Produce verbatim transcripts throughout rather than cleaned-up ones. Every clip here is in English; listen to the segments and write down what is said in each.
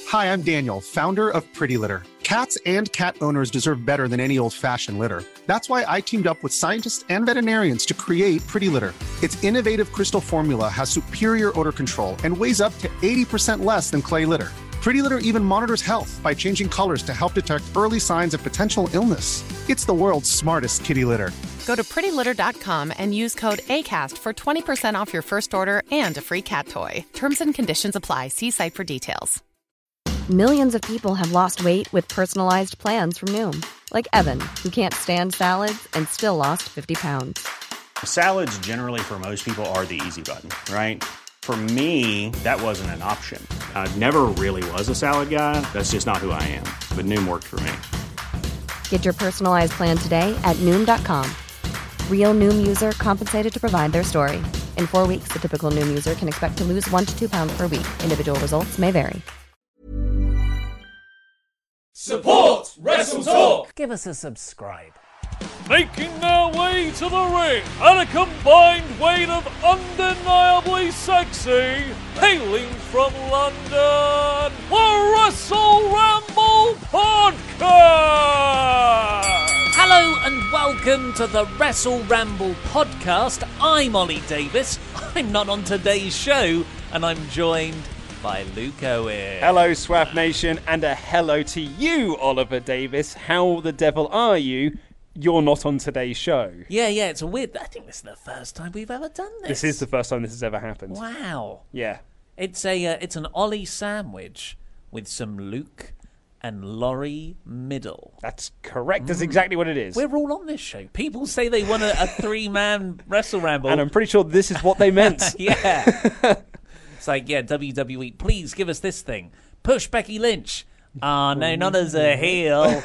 Hi, I'm Daniel, founder of Pretty Litter. Cats and cat owners deserve better than any old-fashioned litter. That's why I teamed up with scientists and veterinarians to create Pretty Litter. Its innovative crystal formula has superior odor control and weighs up to eighty percent less than clay litter. Pretty Litter even monitors health by changing colors to help detect early signs of potential illness. It's the world's smartest kitty litter. Go to pretty litter dot com and use code ACAST for twenty percent off your first order and a free cat toy. Terms and conditions apply. See site for details. Millions of people have lost weight with personalized plans from Noom. Like Evan, who can't stand salads and still lost fifty pounds. Salads generally for most people are the easy button, right? For me, that wasn't an option. I never really was a salad guy. That's just not who I am. But Noom worked for me. Get your personalized plan today at Noom dot com. Real Noom user compensated to provide their story. In four weeks, the typical Noom user can expect to lose one to two pounds per week. Individual results may vary. Support Wrestle Talk! Give us a subscribe. Making their way to the ring at a combined weight of undeniably sexy, hailing from London, the Wrestle Ramble Podcast! Hello and welcome to the Wrestle Ramble Podcast. I'm Ollie Davis. I'm not on today's show, and I'm joined by Luke Owen. Hello, Swaff Nation, and a hello to you, Oliver Davis. How the devil are you? You're not on today's show. Yeah, yeah, it's a weird... I think this is the first time we've ever done this. This is the first time this has ever happened. Wow. Yeah. It's a uh, it's an Ollie sandwich with some Luke and Laurie Middle. That's correct. That's exactly what it is. We're all on this show. People say they want a, a three-man Wrestle Ramble. And I'm pretty sure this is what they meant. Yeah. It's like, yeah, W W E, please give us this thing. Push Becky Lynch. Ah, oh, no, not as a heel.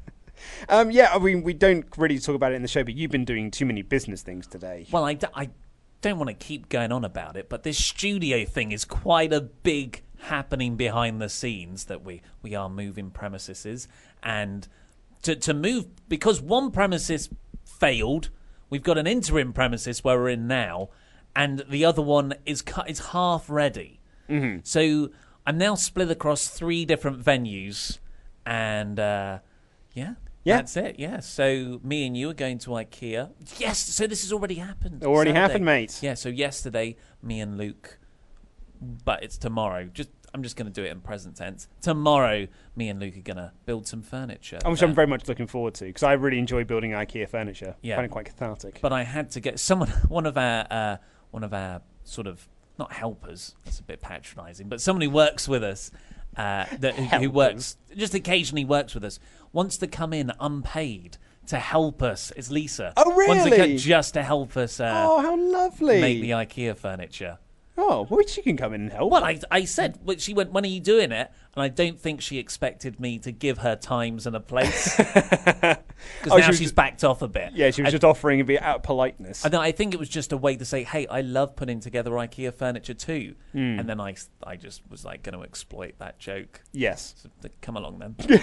um, yeah, I mean, we don't really talk about it in the show, but you've been doing too many business things today. Well, I, d- I don't want to keep going on about it, but this studio thing is quite a big happening behind the scenes that we, we are moving premises. And to, to move, because one premises failed, we've got an interim premises where we're in now, and the other one is is half ready. Mm-hmm. So I'm now split across three different venues, and uh, yeah, yeah, that's it. Yeah. So me and you are going to IKEA. Yes. So this has already happened. It already Saturday. happened, mate. Yeah. So yesterday, me and Luke, but it's tomorrow. Just I'm just going to do it in present tense. Tomorrow, me and Luke are going to build some furniture. Which I'm very much looking forward to, because I really enjoy building IKEA furniture. Yeah. I find it quite cathartic. But I had to get someone, one of our. Uh, one of our sort of, not helpers, that's a bit patronising, but someone who works with us, uh, that, who, who works, just occasionally works with us, wants to come in unpaid to help us. It's Lisa. Oh, really? Wants to come just to help us uh, oh, how lovely. make the IKEA furniture. Oh, well, she can come in and help. Well, I, I said, well, she went, when are you doing it? And I don't think she expected me to give her times and a place. Because oh, now she she's just, back off a bit. Yeah, she was I, just offering a bit out of politeness. I, know, I think it was just a way to say, hey, I love putting together IKEA furniture too. Mm. And then I, I just was like going to exploit that joke. Yes. So, come along then.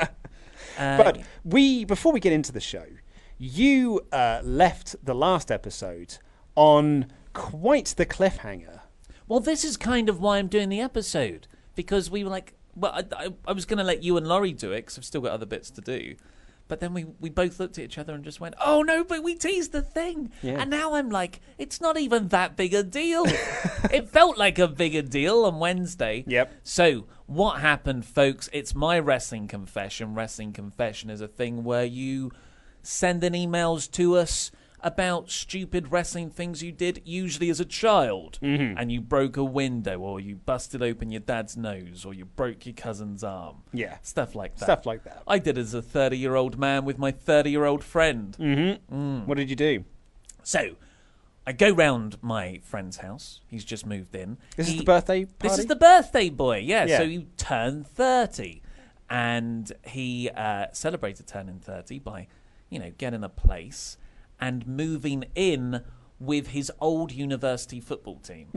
uh, but we, before we get into the show, you uh, left the last episode on quite the cliffhanger. Well, this is kind of why I'm doing the episode, because we were like, well, I, I, I was going to let you and Laurie do it, because I've still got other bits to do. But then we, we both looked at each other and just went, oh, no, but we teased the thing. Yeah. And now I'm like, it's not even that big a deal. It felt like a bigger deal on Wednesday. Yep. So what happened, folks? It's my wrestling confession. Wrestling confession is a thing where you send in emails to us about stupid wrestling things you did, usually as a child, mm-hmm. and you broke a window, or you busted open your dad's nose, or you broke your cousin's arm. Yeah. Stuff like that. Stuff like that. I did as a thirty-year-old man with my thirty-year-old friend. Mm-hmm. Mm. What did you do? So, I go round my friend's house. He's just moved in. This he, is the birthday party? This is the birthday boy, yeah. yeah. So he turned thirty. And he uh, celebrated turning thirty by, you know, getting a place and moving in with his old university football team.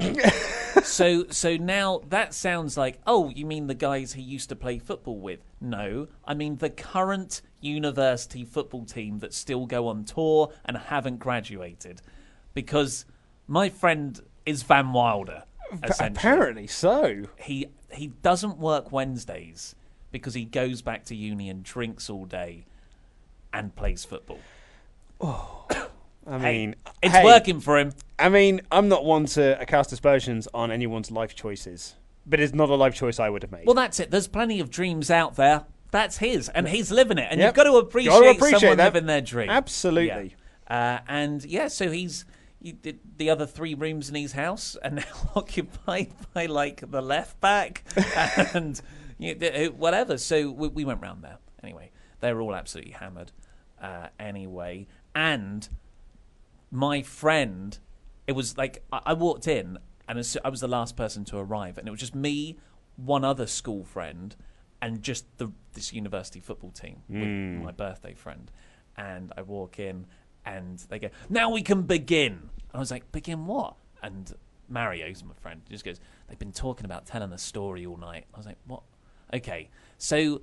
so so now that sounds like, oh, you mean the guys he used to play football with? No, I mean the current university football team that still go on tour and haven't graduated. Because my friend is Van Wilder, essentially. Apparently so. He he doesn't work Wednesdays because he goes back to uni and drinks all day and plays football. Oh, I Hey, mean, it's hey, working for him. I mean, I'm not one to cast aspersions on anyone's life choices, but it's not a life choice I would have made. Well, that's it. There's plenty of dreams out there. That's his, and he's living it. And Yep. you've got to appreciate, Gotta appreciate someone that. living their dream. Absolutely. Yeah. Uh, and yeah, so he's he did the other three rooms in his house are now occupied by like the left back and you know, whatever. So we, we went round there anyway. They were all absolutely hammered uh, anyway. And my friend, it was like I, I walked in and as- I was the last person to arrive, and it was just me, one other school friend, and just the this university football team with Mm. my birthday friend. And I walk in and they go, now we can begin. And I was like, begin what? And Mario, who's my friend, just goes, they've been talking about telling a story all night. I was like, what? Okay. So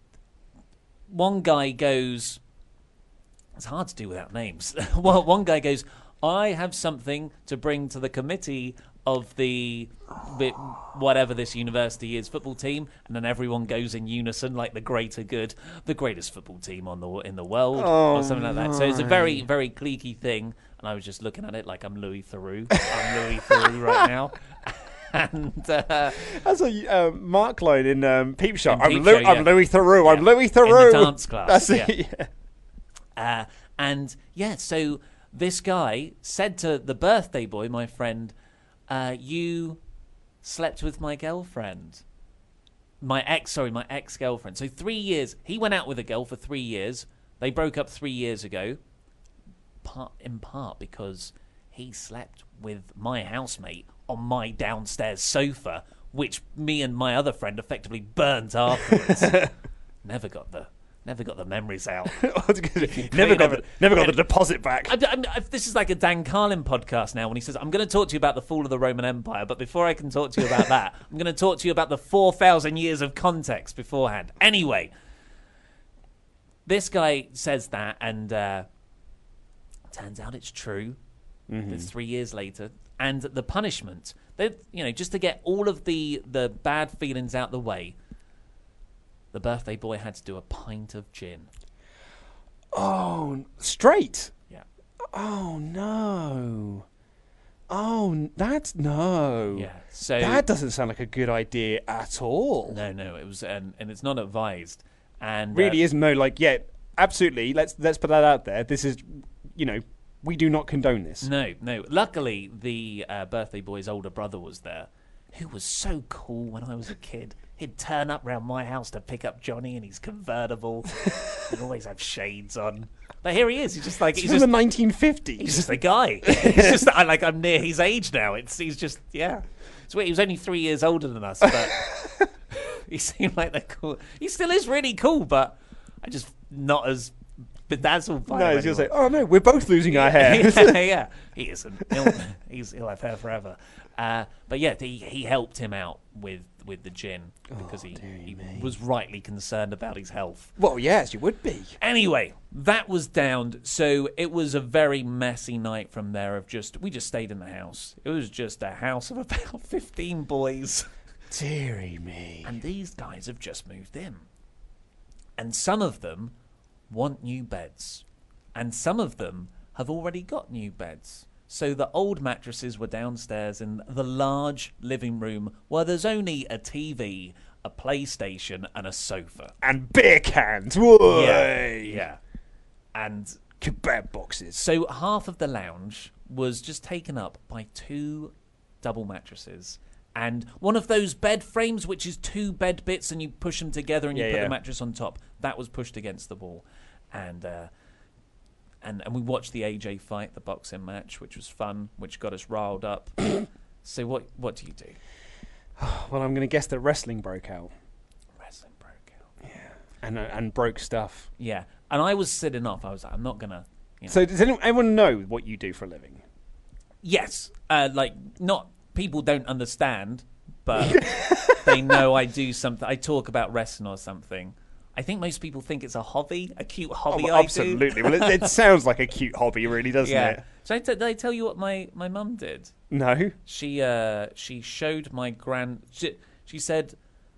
one guy goes, it's hard to do without names. Well, one guy goes, I have something to bring to the committee of the bit, whatever this university is, football team, and then everyone goes in unison like the greater good, the greatest football team on the in the world, Oh, or something like that. So it's a very, very cliquey thing, and I was just looking at it like I'm Louis Theroux. I'm Louis Theroux right now. And uh, That's a uh, Mark line in um, Peep Show. In I'm, Peep Lou- Show, yeah. I'm Louis Theroux. I'm Yeah. Louis In the Theroux. dance class, That's yeah. it. Yeah. Uh, and yeah, so this guy said to the birthday boy, my friend, uh, you slept with my girlfriend. My ex, sorry, my ex-girlfriend. So three years. He went out with a girl for three years. They broke up three years ago, part, in part because he slept with my housemate on my downstairs sofa, which me and my other friend effectively burnt afterwards. Never got the... Never got the memories out. never got never- the, never got the deposit back. I, I, I, this is like a Dan Carlin podcast now when he says, I'm going to talk to you about the fall of the Roman Empire, but before I can talk to you about that, I'm going to talk to you about the four thousand years of context beforehand. Anyway, this guy says that, and uh, turns out it's true. Mm-hmm. It's three years later. And the punishment, they, you know, just to get all of the, the bad feelings out the way, the birthday boy had to do a pint of gin. Oh, straight. Yeah. Oh no. Oh, that's no. Yeah. So That doesn't sound like a good idea at all. No, no, it was, and, and it's not advised. And Really uh, is no. Like, yeah, absolutely. Let's let's put that out there. This is, you know, we do not condone this. No, no. Luckily, the uh, birthday boy's older brother was there, who was so cool when I was a kid. He'd turn up round my house to pick up Johnny in his convertible. He'd always have shades on. But here he is. He's just like It's he's from just, the nineteen fifties. he's just a guy. He's just I like I'm near his age now. It's he's just yeah. It's weird. He was only three years older than us, but he seemed like they're cool. He still is really cool, but I just not as bedazzled by No, him he's going to say, anymore. oh no, we're both losing our hair. yeah, yeah, he isn't. He'll, he's, he'll have hair forever. Uh, but yeah, he, he helped him out with, with the gin because he, he was rightly concerned about his health. Well, yes, you would be. Anyway, that was downed. So it was a very messy night from there of just, we just stayed in the house. It was just a house of about fifteen boys. Deary me. And these guys have just moved in. And some of them want new beds. And some of them have already got new beds. So the old mattresses were downstairs in the large living room where there's only a T V, a PlayStation, and a sofa. And beer cans. Whoa. Yeah, yeah. And Kebab boxes. so half of the lounge was just taken up by two double mattresses. And one of those bed frames, which is two bed bits, and you push them together and you Yeah, put yeah. the mattress on top, that was pushed against the wall. And uh, and and we watched the A J fight, the boxing match, which was fun, which got us riled up. So what what do you do? Well, I'm going to guess that wrestling broke out. Wrestling broke out. And uh, and broke stuff. Yeah. And I was sitting off. I was like, I'm not going to... You know. So does anyone, anyone know what you do for a living? Yes. Uh, like, not... People don't understand, but they know I do something. I talk about wrestling or something. I think most people think it's a hobby, a cute hobby Oh, I absolutely. do. Well, it, it sounds like a cute hobby, really, doesn't Yeah. it? So I t- did I tell you what my, my mum did? No. She uh she showed my grand... She, She said,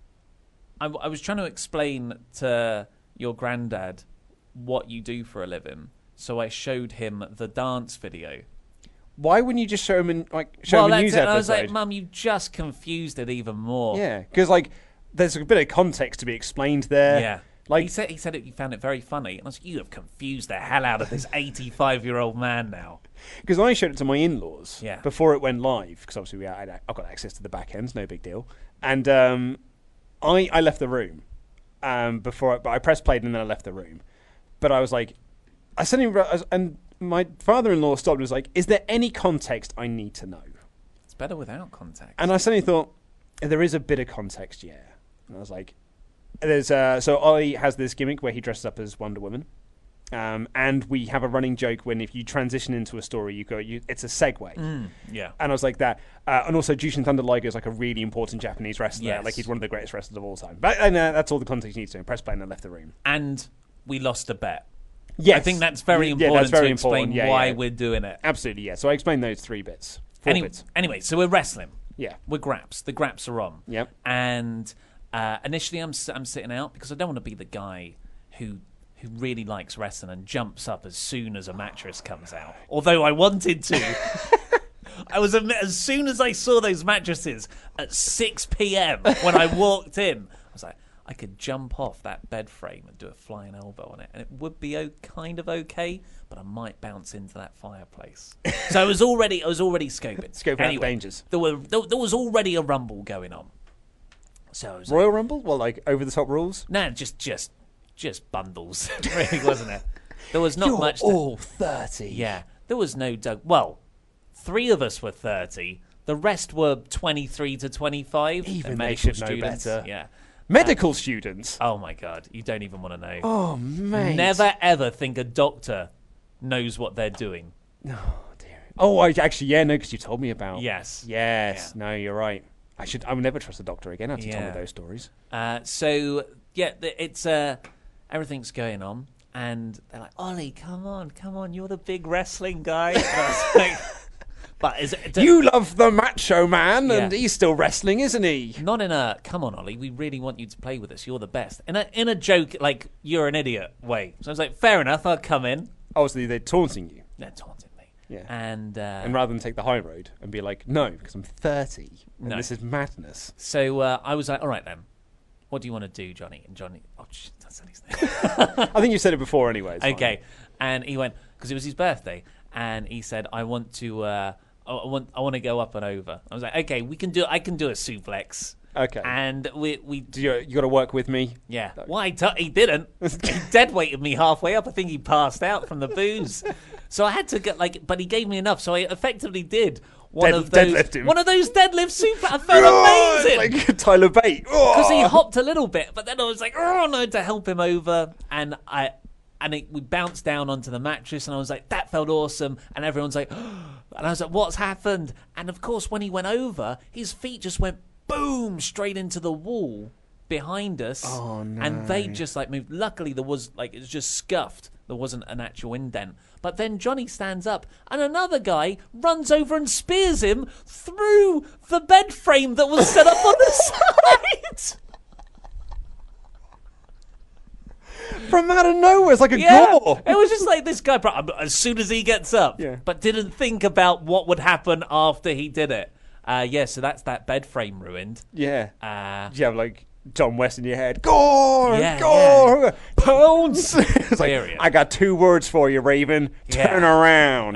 I, I was trying to explain to your granddad what you do for a living, so I showed him the dance video. Why wouldn't you just show him in, like, show well, him a that's news it. episode? I was like, Mum, you just confused it even more. Yeah, because, like, there's a bit of context to be explained there. Yeah. Like, he said, he said it, he found it very funny. And I was like, you have confused the hell out of this eighty-five-year-old man now. Because I showed it to my in-laws Yeah. before it went live, because obviously we had, I've got access to the back ends, no big deal. And um, I I left the room um, before, I, but I pressed play and then I left the room. But I was like, I suddenly, and my father-in-law stopped and was like, is there any context I need to know? It's better without context. And I suddenly thought, there is a bit of context, yeah. And I was like, there's uh, so Ollie has this gimmick where he dresses up as Wonder Woman. Um, and we have a running joke when if you transition into a story, you go, you, it's a segue. Mm, yeah. And I was like that. Uh, and also, Jushin Thunder Liger is like a really important Japanese wrestler. Yes. Like he's one of the greatest wrestlers of all time. But and, uh, that's all the context you need to know. Press play and I left the room. And we lost a bet. Yes. I think that's very Yeah, important that's very to explain important. Yeah, why yeah. we're doing it. Absolutely, yeah. So I explained those three bits. Four Any, bits. anyway, so we're wrestling. Yeah. We're Graps. The Graps are on. Yep. And uh, initially I'm, s- I'm sitting out because I don't want to be the guy who who really likes wrestling and jumps up as soon as a mattress comes out. Although I wanted to. I was as soon as I saw those mattresses at six p.m. when I walked in, I was like, I could jump off that bed frame and do a flying elbow on it, and it would be o- kind of okay, but I might bounce into that fireplace. So I was already, I was already scoping. Scoping out the anyway, dangers. There were, there, there was already a rumble going on. So I was Royal like, Rumble? Well, like over the top rules? no, just, just, just bundles, really, wasn't it? There was not You're much. To, all thirty. yeah, there was no Doug. Well, three of us were thirty. The rest were twenty-three to twenty-five. Even They're they medical should know students. better. Yeah. Medical students. Oh my God, you don't even want to know. Oh, mate. Never ever think a doctor knows what they're doing. Oh, dear. Oh, I actually, yeah, no, because you told me about. Yes. Yes. Yeah. No, you're right. I should. I would never trust a doctor again after you told Yeah. me those stories. Uh, so yeah, th- it's uh, everything's going on, and they're like, "Ollie, come on, come on, you're the big wrestling guy." And I was like, but is it, You love the Macho Man, Yeah. and he's still wrestling, isn't he? not in a "come on, Ollie, we really want you to play with us. You're the best." In a in a joke like you're an idiot way. So I was like, "Fair enough, I'll come in." Obviously, they're taunting you. They're taunting me. Yeah. And uh, And rather than take the high road and be like, no, because I'm thirty, and No. this is madness. so uh, I was like, "All right then, what do you want to do, Johnny?" And Johnny, oh shit, that's his name. I think you said it before anyway. it's fine. Okay, and he went because it was his birthday, and he said, "I want to, uh, I want, I want to go up and over." I was like, "Okay, we can do. I can do a suplex." Okay. And we, we, Do you, you got to work with me. yeah. Well, he, t- he didn't. He dead weighted me halfway up. I think he passed out from the booze. So I had to get like, but he gave me enough, so I effectively did one Dead- of those, deadlift him. one of those deadlift super. I felt amazing. Like Tyler Bate. Because he Oh! hopped a little bit, but then I was like, oh no, to help him over, and I and it, we bounced down onto the mattress, and I was like, that felt awesome, and everyone's like, and I was like, what's happened? And of course, when he went over, his feet just went boom straight into the wall behind us, Oh, no. and they just like moved. Luckily, there was like it was just scuffed. There wasn't an actual indent. But then Johnny stands up, and another guy runs over and spears him through the bed frame that was set up on the side. From out of nowhere, it's like a Yeah, gore. it was just like this guy, bro, as soon as he gets up, Yeah. but didn't think about what would happen after he did it. Uh, yeah, so that's that bed frame ruined. Yeah. Uh, Do you have like John West in your head? Gore! Yeah, Gore! Pounds! It's like, Period. I got two words for you, Raven. Yeah. Turn around.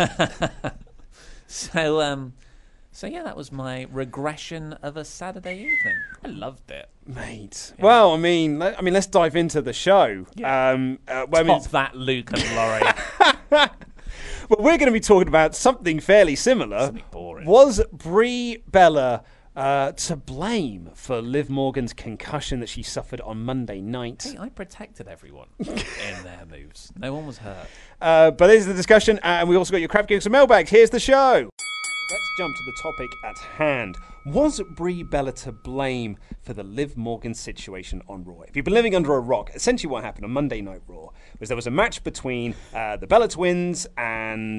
so, um, so yeah, that was my regression of a Saturday evening. I loved it. Mate. Well, I mean, let, I mean, let's dive into the show. Yeah. Um, uh, well, I mean, Top that, Luke and Laurie. well, we're going to be talking about something fairly similar. Something boring. Was Brie Bella uh, to blame for Liv Morgan's concussion that she suffered on Monday night? Hey, I protected everyone in their moves. No one was hurt. Uh, but this is the discussion, and we also got your crap gigs and mailbags. Here's the show. Let's jump to the topic at hand. Was Brie Bella to blame for the Liv Morgan situation on Raw? If you've been living under a rock, essentially what happened on Monday Night Raw was there was a match between uh, the Bella twins and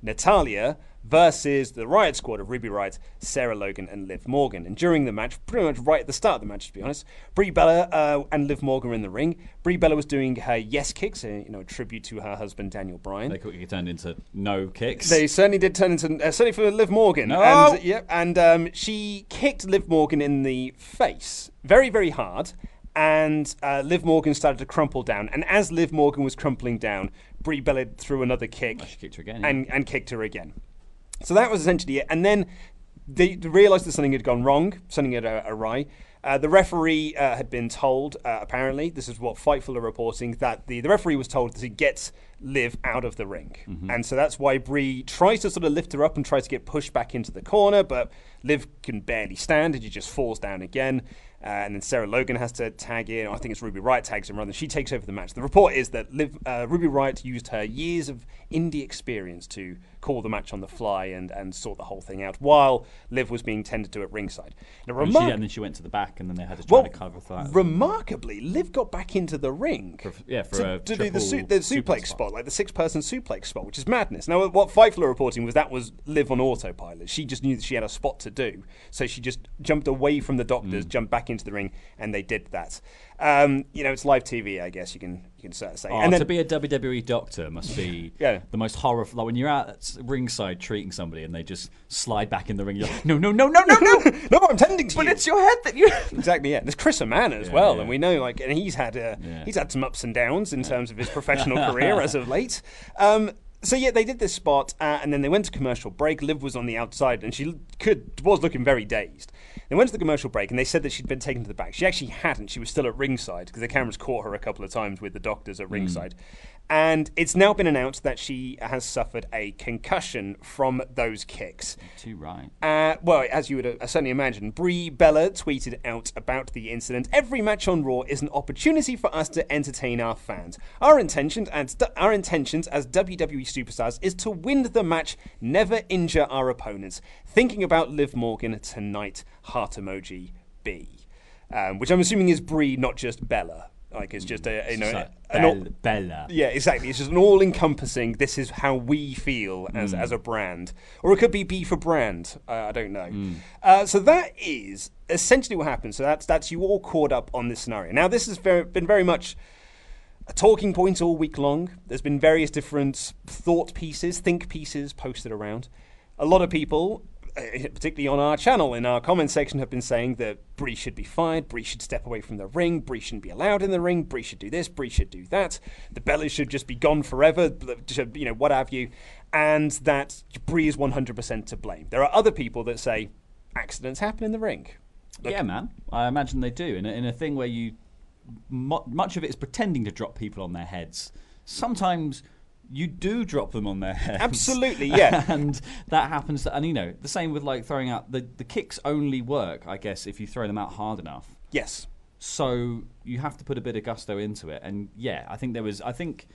Natalya versus the Riot Squad of Ruby Riott, Sarah Logan, and Liv Morgan. And during the match, pretty much right at the start of the match, to be honest, Brie Bella uh, and Liv Morgan were in the ring. Brie Bella was doing her yes kicks, a, you know, a tribute to her husband Daniel Bryan. They quickly turned into no kicks. They certainly did turn into, uh, certainly for Liv Morgan. No! And, uh, yeah, and um, she kicked Liv Morgan in the face very, very hard. And uh, Liv Morgan started to crumple down. And as Liv Morgan was crumpling down, Brie Bella threw another kick. Oh, she kicked her again. Yeah. And, and kicked her again. So that was essentially it. And then they realised that something had gone wrong, something had uh, awry. Uh, the referee uh, had been told, uh, apparently, this is what Fightful are reporting, that the, the referee was told to get Liv out of the ring. Mm-hmm. And so that's why Brie tries to sort of lift her up and tries to get pushed back into the corner, but Liv can barely stand and she just falls down again. Uh, and then Sarah Logan has to tag in. I think it's Ruby Riott tags in rather than she takes over the match. The report is that Liv, uh, Ruby Riott used her years of indie experience to call the match on the fly and, and sort the whole thing out while Liv was being tended to at ringside. Now, and, remar- she, and then she went to the back and then they had to try well, to cover that. Remarkably, Liv got back into the ring for, yeah, for to, a to do the, su- triple the suplex suplex spot, spot. like the six-person suplex spot, which is madness. Now, what Fightful are reporting was that was Liv on autopilot. She just knew that she had a spot to do, so she just jumped away from the doctors, mm. jumped back into the ring, and they did that. Um, you know, it's live T V, I guess you can you can sort of say. Oh, and then, to be a W W E doctor must be yeah. the most horrible. Like when you're at ringside treating somebody and they just slide back in the ring. You're like, no, no, no, no, no, no, no, I'm tending to but you. it's your head that you. Exactly. Yeah. There's Chris Amana as yeah, well, yeah. and we know like, and he's had uh, yeah. he's had some ups and downs in terms of his professional career as of late. Um, So yeah, they did this spot, uh, and then they went to commercial break. Liv was on the outside, and she could was looking very dazed. They went to the commercial break, and they said that she'd been taken to the back. She actually hadn't. She was still at ringside because the cameras caught her a couple of times with the doctors at ringside. Mm. And it's now been announced that she has suffered a concussion from those kicks. Too right. Uh, well, as you would uh, certainly imagine, Brie Bella tweeted out about the incident. Every match on Raw is an opportunity for us to entertain our fans. Our intentions, as our intentions as W W E superstars is to win the match, never injure our opponents. Thinking about Liv Morgan tonight, heart emoji B. Um, which I'm assuming is Brie, not just Bella. Like it's just a, you know, like an Bella, all, Bella. Yeah, exactly. It's just an all-encompassing. This is how we feel as mm. as a brand, or it could be B for brand. Uh, I don't know. Mm. Uh, so that is essentially what happened. So that's that's you all caught up on this scenario. Now this has very, been very much a talking point all week long. There's been various different thought pieces, think pieces posted around. A lot of people, particularly on our channel, in our comment section, have been saying that Brie should be fired, Brie should step away from the ring, Brie shouldn't be allowed in the ring, Brie should do this, Brie should do that, the Bellas should just be gone forever, you know, what have you, and that Brie is one hundred percent to blame. There are other people that say accidents happen in the ring. Look, yeah, man. I imagine they do. In a, in a thing where you, much of it is pretending to drop people on their heads. Sometimes you do drop them on their heads. Absolutely, yeah. And that happens. To, and, you know, the same with, like, throwing out... The, the kicks only work, I guess, if you throw them out hard enough. Yes. So you have to put a bit of gusto into it. And, yeah, I think there was... I think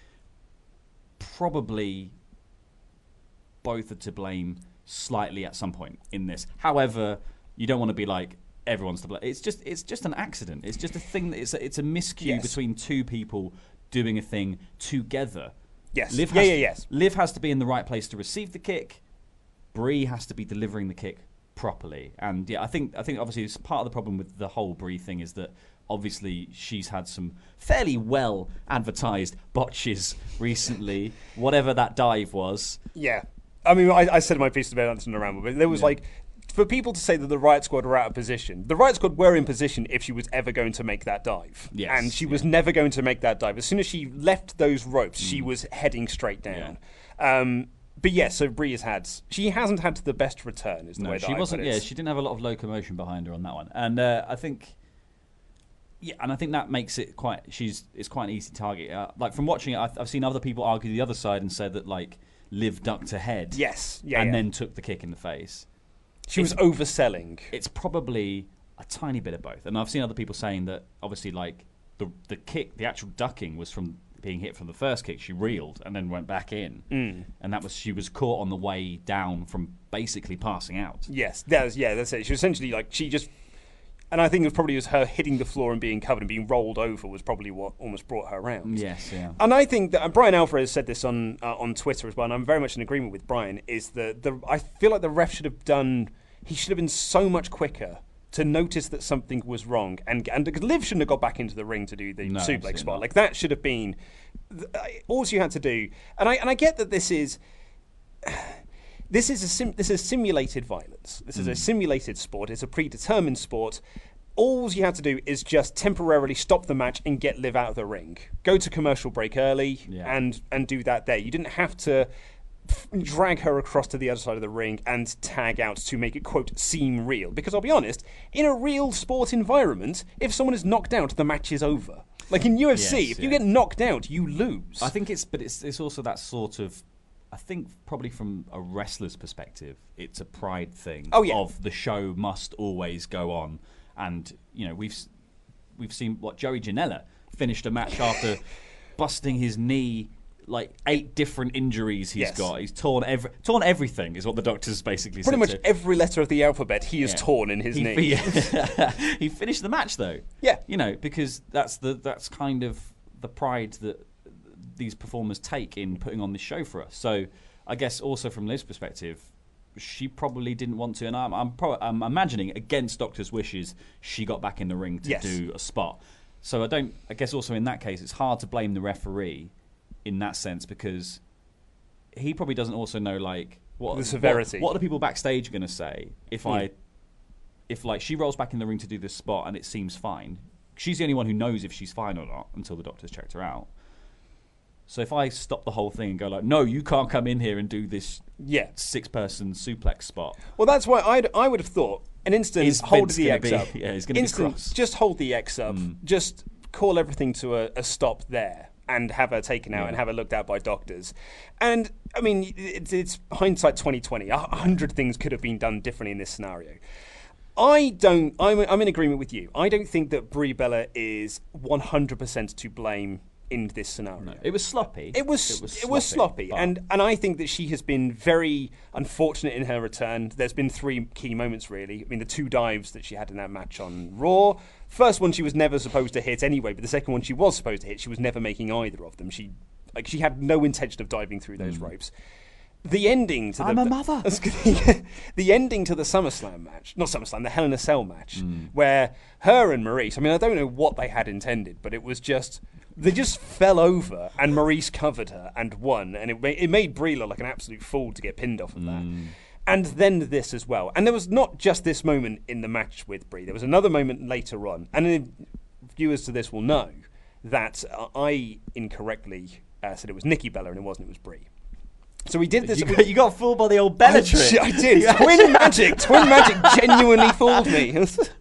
probably both are to blame slightly at some point in this. However, you don't want to be like... Everyone's to blame. It's just, it's just an accident. It's just a thing. That it's, a, it's a miscue yes. between two people doing a thing together. Yes. Liv yeah, has yeah, to, yes. Liv has to be in the right place to receive the kick. Brie has to be delivering the kick properly. And yeah, I think I think obviously it's part of the problem with the whole Brie thing is that obviously she's had some fairly well advertised botches recently. Whatever that dive was. Yeah. I mean, I, I said in my piece about Anderson and Ramble, but there was yeah. like. For people to say that the Riot Squad were out of position, the Riot Squad were in position if she was ever going to make that dive. Yes, and she yeah. was never going to make that dive. As soon as she left those ropes, mm. she was heading straight down. Yeah. Um, but yes, yeah, so Brie has had... She hasn't had the best return, is the no, way that she I wasn't. put it. Yeah, she didn't have a lot of locomotion behind her on that one. And uh, I think... Yeah, and I think that makes it quite... She's It's quite an easy target. Uh, like, from watching it, I've, I've seen other people argue the other side and said that, like, Liv ducked her head. Yes, yeah, And yeah. then took the kick in the face. She was overselling. It's probably a tiny bit of both. And I've seen other people saying that, obviously, like, the the kick, the actual ducking was from being hit from the first kick. She reeled and then went back in. Mm. And that was she was caught on the way down from basically passing out. Yes, that was, yeah, that's it. She was essentially, like, she just... And I think it was probably was her hitting the floor and being covered and being rolled over was probably what almost brought her around. Yes, yeah. And I think that and Brian Alvarez said this on uh, on Twitter as well, and I'm very much in agreement with Brian. Is that the I feel like the ref should have done. He should have been so much quicker to notice that something was wrong, and and because Liv shouldn't have got back into the ring to do the No, suplex absolutely spot. not. Like that should have been all you had to do. And I and I get that this is. This is a sim- this is simulated violence. This is a simulated sport. It's a predetermined sport. All you have to do is just temporarily stop the match and get Liv out of the ring. Go to commercial break early Yeah. and and do that there. You didn't have to f- drag her across to the other side of the ring and tag out to make it, quote, seem real. Because I'll be honest, in a real sport environment, if someone is knocked out, the match is over. Like in U F C, Yes, if you yeah. get knocked out, you lose. I think it's, but it's it's also that sort of, I think probably from a wrestler's perspective, it's a pride thing. Oh, yeah. Of the show must always go on, and you know we've s- we've seen what Joey Janela finished a match after busting his knee, like eight different injuries he's Yes. got. He's torn every torn everything is what the doctors basically Pretty said. much to- every letter of the alphabet he is Yeah. torn in his he, knee. he finished the match though. Yeah. You know, because that's the that's kind of the pride that these performers take in putting on this show for us. So I guess also from Liv's perspective, she probably didn't want to, and I'm I'm, pro- I'm imagining against doctor's wishes, she got back in the ring to Yes. do a spot. So I don't. I guess also in that case, it's hard to blame the referee in that sense because he probably doesn't also know like what The severity. What, what are the people backstage going to say if Hmm. I, if like she rolls back in the ring to do this spot and it seems fine? She's the only one who knows if she's fine or not until the doctor's checked her out. So if I stop the whole thing and go like, no, you can't come in here and do this Yeah. six-person suplex spot. Well, that's why I'd, I would have thought an instant Is hold Vince the gonna X be- up. yeah, he's gonna be instant, cross. just hold the X up. Just call everything to a, a stop there and have her taken out Yeah. and have her looked at by doctors. And I mean, it's, it's hindsight twenty twenty. A hundred things could have been done differently in this scenario. I don't. I'm, I'm in agreement with you. I don't think that Brie Bella is one hundred percent to blame in this scenario. No, it was sloppy. It was It was it was sloppy, but- and and I think that she has been very unfortunate in her return. There's been three key moments really. I mean, the two dives that she had in that match on Raw. First one she was never supposed to hit anyway, but the second one she was supposed to hit. She was never making either of them. She like she had no intention of diving through those ropes. The ending to I'm the a mother. the ending to the SummerSlam match, not SummerSlam, the Hell in a Cell match, where her and Maurice. I mean, I don't know what they had intended, but it was just. They just fell over, and Maurice covered her and won, and it, ma- it made Brie look like an absolute fool to get pinned off of that. And then this as well. And there was not just this moment in the match with Brie. There was another moment later on, and uh, viewers to this will know that uh, I incorrectly uh, said it was Nikki Bella, and it wasn't. It was Brie. So we did this. You got, you got fooled by the old Bella I, trick. I did. Twin magic. Twin magic genuinely fooled me.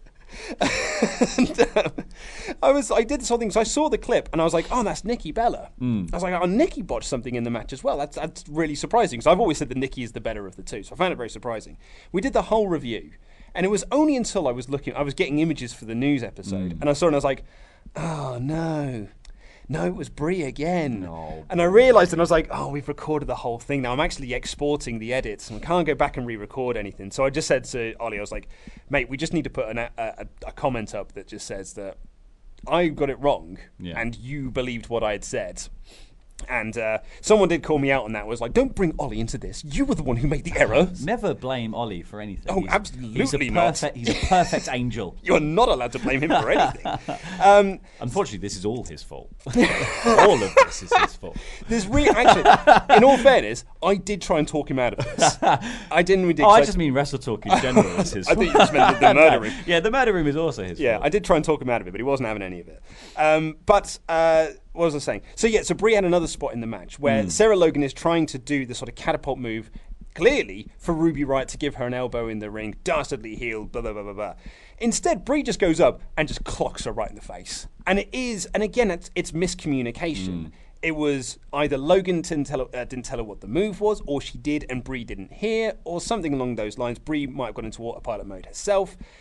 and, um, I was, I did this whole thing. So I saw the clip, and I was like, "Oh, that's Nikki Bella." Mm. I was like, "Oh, Nikki botched something in the match as well." That's that's really surprising. So I've always said that Nikki is the better of the two. So I found it very surprising. We did the whole review, and it was only until I was looking, I was getting images for the news episode, Mm. and I saw it, and I was like, "Oh no." No, it was Brie again. No, and I realised, and I was like, oh, we've recorded the whole thing now. I'm actually exporting the edits, and I can't go back and re-record anything. So I just said to Ollie, I was like, mate, we just need to put an, a, a, a comment up that just says that I got it wrong, Yeah. and you believed what I had said. And uh, someone did call me out on that. Was like, don't bring Ollie into this. You were the one who made the error. Never blame Ollie for anything. Oh, He's- absolutely he's a not. perfect, He's a perfect angel. You're not allowed to blame him for anything. Um, Unfortunately, this is all his fault. All of this is his fault. There's re- actually, in all fairness, I did try and talk him out of this. I didn't. Really, Oh, I just mean Wrestle Talk in general is his I fault. think you just meant the, the murder room. Yeah, the murder room is also his Yeah, fault. I did try and talk him out of it, but he wasn't having any of it. Um, but uh, what was I saying? So yeah, so Brie had another spot in the match where Hmm. Sarah Logan is trying to do the sort of catapult move, clearly for Ruby Riott to give her an elbow in the ring, dastardly heel, blah blah blah blah blah. Instead, Brie just goes up and just clocks her right in the face, and it is, and again, it's, it's miscommunication. Hmm. It was either Logan didn't tell, her, uh, didn't tell her what the move was, or she did and Brie didn't hear, or something along those lines. Brie might have gone into autopilot mode herself.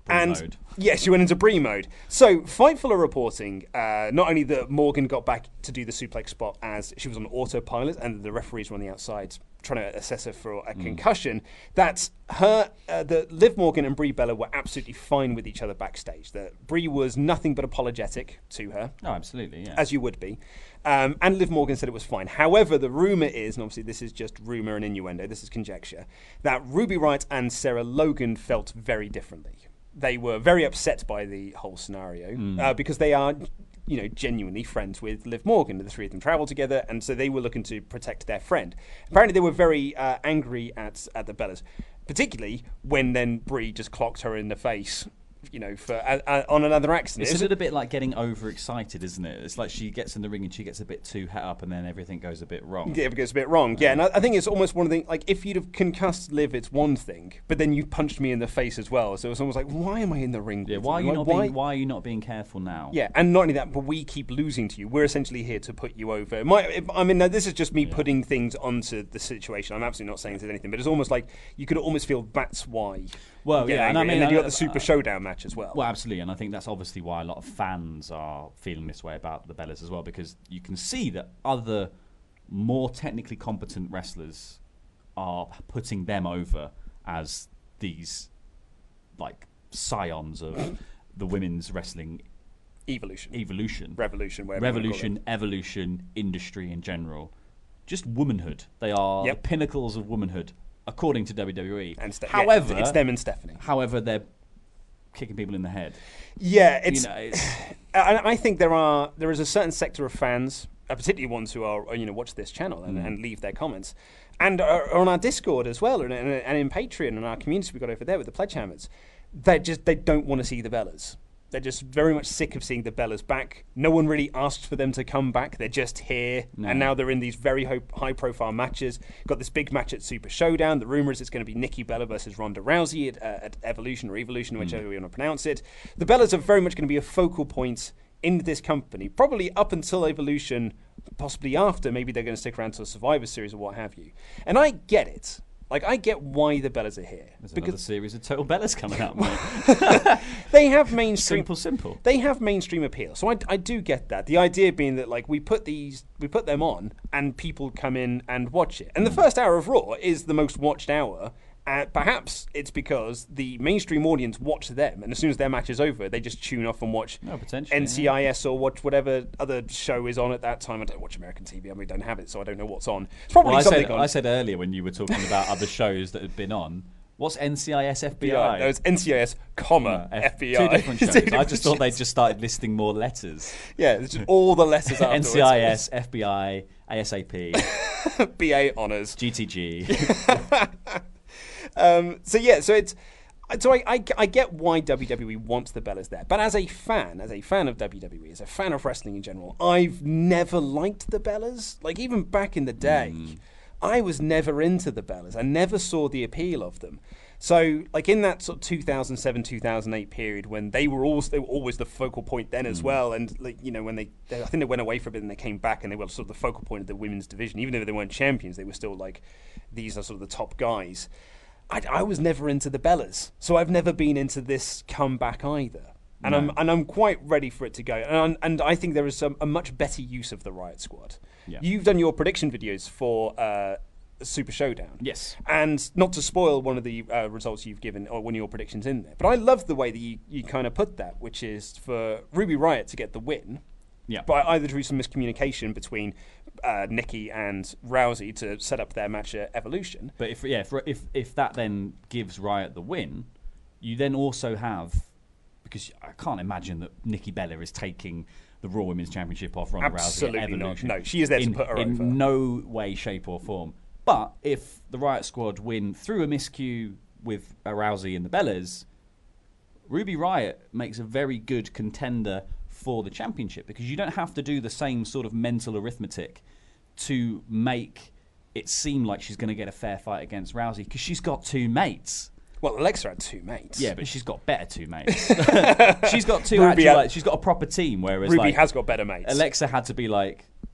Brie and mode. yeah, she went into Brie mode. So Fightful are reporting uh, not only that Morgan got back to do the suplex spot as she was on autopilot, and the referees were on the outside trying to assess her for a concussion, mm. that her, uh, that Liv Morgan and Brie Bella were absolutely fine with each other backstage. That Brie was nothing but apologetic to her. Oh, absolutely, yeah. As you would be. Um, and Liv Morgan said it was fine. However, the rumour is, and obviously this is just rumour and innuendo, this is conjecture, that Ruby Riott and Sarah Logan felt very differently. They were very upset by the whole scenario mm. uh, because they are, you know, genuinely friends with Liv Morgan. The three of them travel together, and so they were looking to protect their friend. Apparently, they were very uh, angry at at the Bellas, particularly when then Brie just clocked her in the face. You know, for uh, uh, on another accident. It's a little bit like getting overexcited, isn't it? It's like she gets in the ring and she gets a bit too het up, and then everything goes a bit wrong. Yeah, it goes a bit wrong. Yeah, and I, I think it's almost one of the like if you'd have concussed Liv, it's one thing, but then you punched me in the face as well. So it's almost like, why am I in the ring? Yeah, why are you like, not why? being why are you not being careful now? Yeah, and not only that, but we keep losing to you. We're essentially here to put you over. My, if, I mean, now, this is just me yeah. putting things onto the situation. I'm absolutely not saying there's anything, but it's almost like you could almost feel that's why. Well, yeah, and, I mean, and then you got uh, the Super uh, Showdown match as well. Well, absolutely, and I think that's obviously why a lot of fans are feeling this way about the Bellas as well, because you can see that other more technically competent wrestlers are putting them over as these like scions of the women's wrestling evolution, evolution, revolution, revolution, evolution, industry in general. Just womanhood. They are yep. the pinnacles of womanhood. According to W W E, and Ste- however, yeah, it's them and Stephanie. However, they're kicking people in the head. Yeah, it's. You know, it's I, I think there are there is a certain sector of fans, uh, particularly ones who are you know watch this channel and, mm. and leave their comments, and are on our Discord as well, and, and, and in Patreon and our community we got over there with the Pledgehammers. They just they don't want to see the Bellas. They're just very much sick of seeing the Bellas back. No one really asked for them to come back. They're just here. No. And now they're in these very high-profile matches. Got this big match at Super Showdown. The rumour is it's going to be Nikki Bella versus Ronda Rousey at, uh, at Evolution or Evolution, whichever mm. you want to pronounce it. The Bellas are very much going to be a focal point in this company, probably up until Evolution, possibly after. Maybe they're going to stick around to a Survivor Series or what have you. And I get it. Like, I get why the Bellas are here. There's because another series of Total Bellas coming out, mate. They have mainstream... Simple, simple. They have mainstream appeal. So I, I do get that. The idea being that, like, we put these... We put them on, and people come in and watch it. And mm. the first hour of Raw is the most watched hour. Uh, perhaps it's because the mainstream audience watch them, and as soon as their match is over, they just tune off and watch no, potentially, N C I S yeah. or watch whatever other show is on at that time. I don't watch American T V. I mean, don't have it, so I don't know what's on. It's probably well, I something said, on. I said earlier when you were talking about other shows that had been on, what's N C I S F B I? No, it's N C I S, comma, no, F B I. Two different shows. Two different I just thought they just started listing more letters. Yeah, it's just all the letters afterwards. N C I S, F B I, A S A P. B A Honours. G T G. Um, so yeah, so it's so I, I, I get why W W E wants the Bellas there, but as a fan, as a fan of W W E, as a fan of wrestling in general, I've never liked the Bellas. Like even back in the day, mm. I was never into the Bellas. I never saw the appeal of them. So like in that sort of two thousand seven, two thousand eight period when they were always they were always the focal point then as mm. well, and like you know when they, they I think they went away for a bit and they came back and they were sort of the focal point of the women's division. Even though they weren't champions, they were still like these are sort of the top guys. I, I was never into the Bellas, so I've never been into this comeback either, and no. I'm and I'm quite ready for it to go. And and I think there is a, a much better use of the Riot Squad. Yeah. You've done your prediction videos for uh, Super Showdown, yes, and not to spoil one of the uh, results you've given or one of your predictions in there, but I love the way that you, you kind of put that, which is for Ruby Riott to get the win. Yeah. By either through some miscommunication between uh, Nikki and Rousey to set up their match at Evolution. But if yeah, if, if if that then gives Riot the win, you then also have, because I can't imagine that Nikki Bella is taking the Raw Women's Championship off Ronda Absolutely Rousey at Evolution. Not. No, she is there in, to put her in over. In no way, shape or form. But if the Riot Squad win through a miscue with uh, Rousey and the Bellas, Ruby Riott makes a very good contender for the championship, because you don't have to do the same sort of mental arithmetic to make it seem like she's going to get a fair fight against Rousey, because she's got two mates. Well, Alexa had two mates. Yeah, but she's got better two mates. She's got two Ruby actual, had, like, she's got a proper team, whereas Ruby like, has got better mates. Alexa had to be like,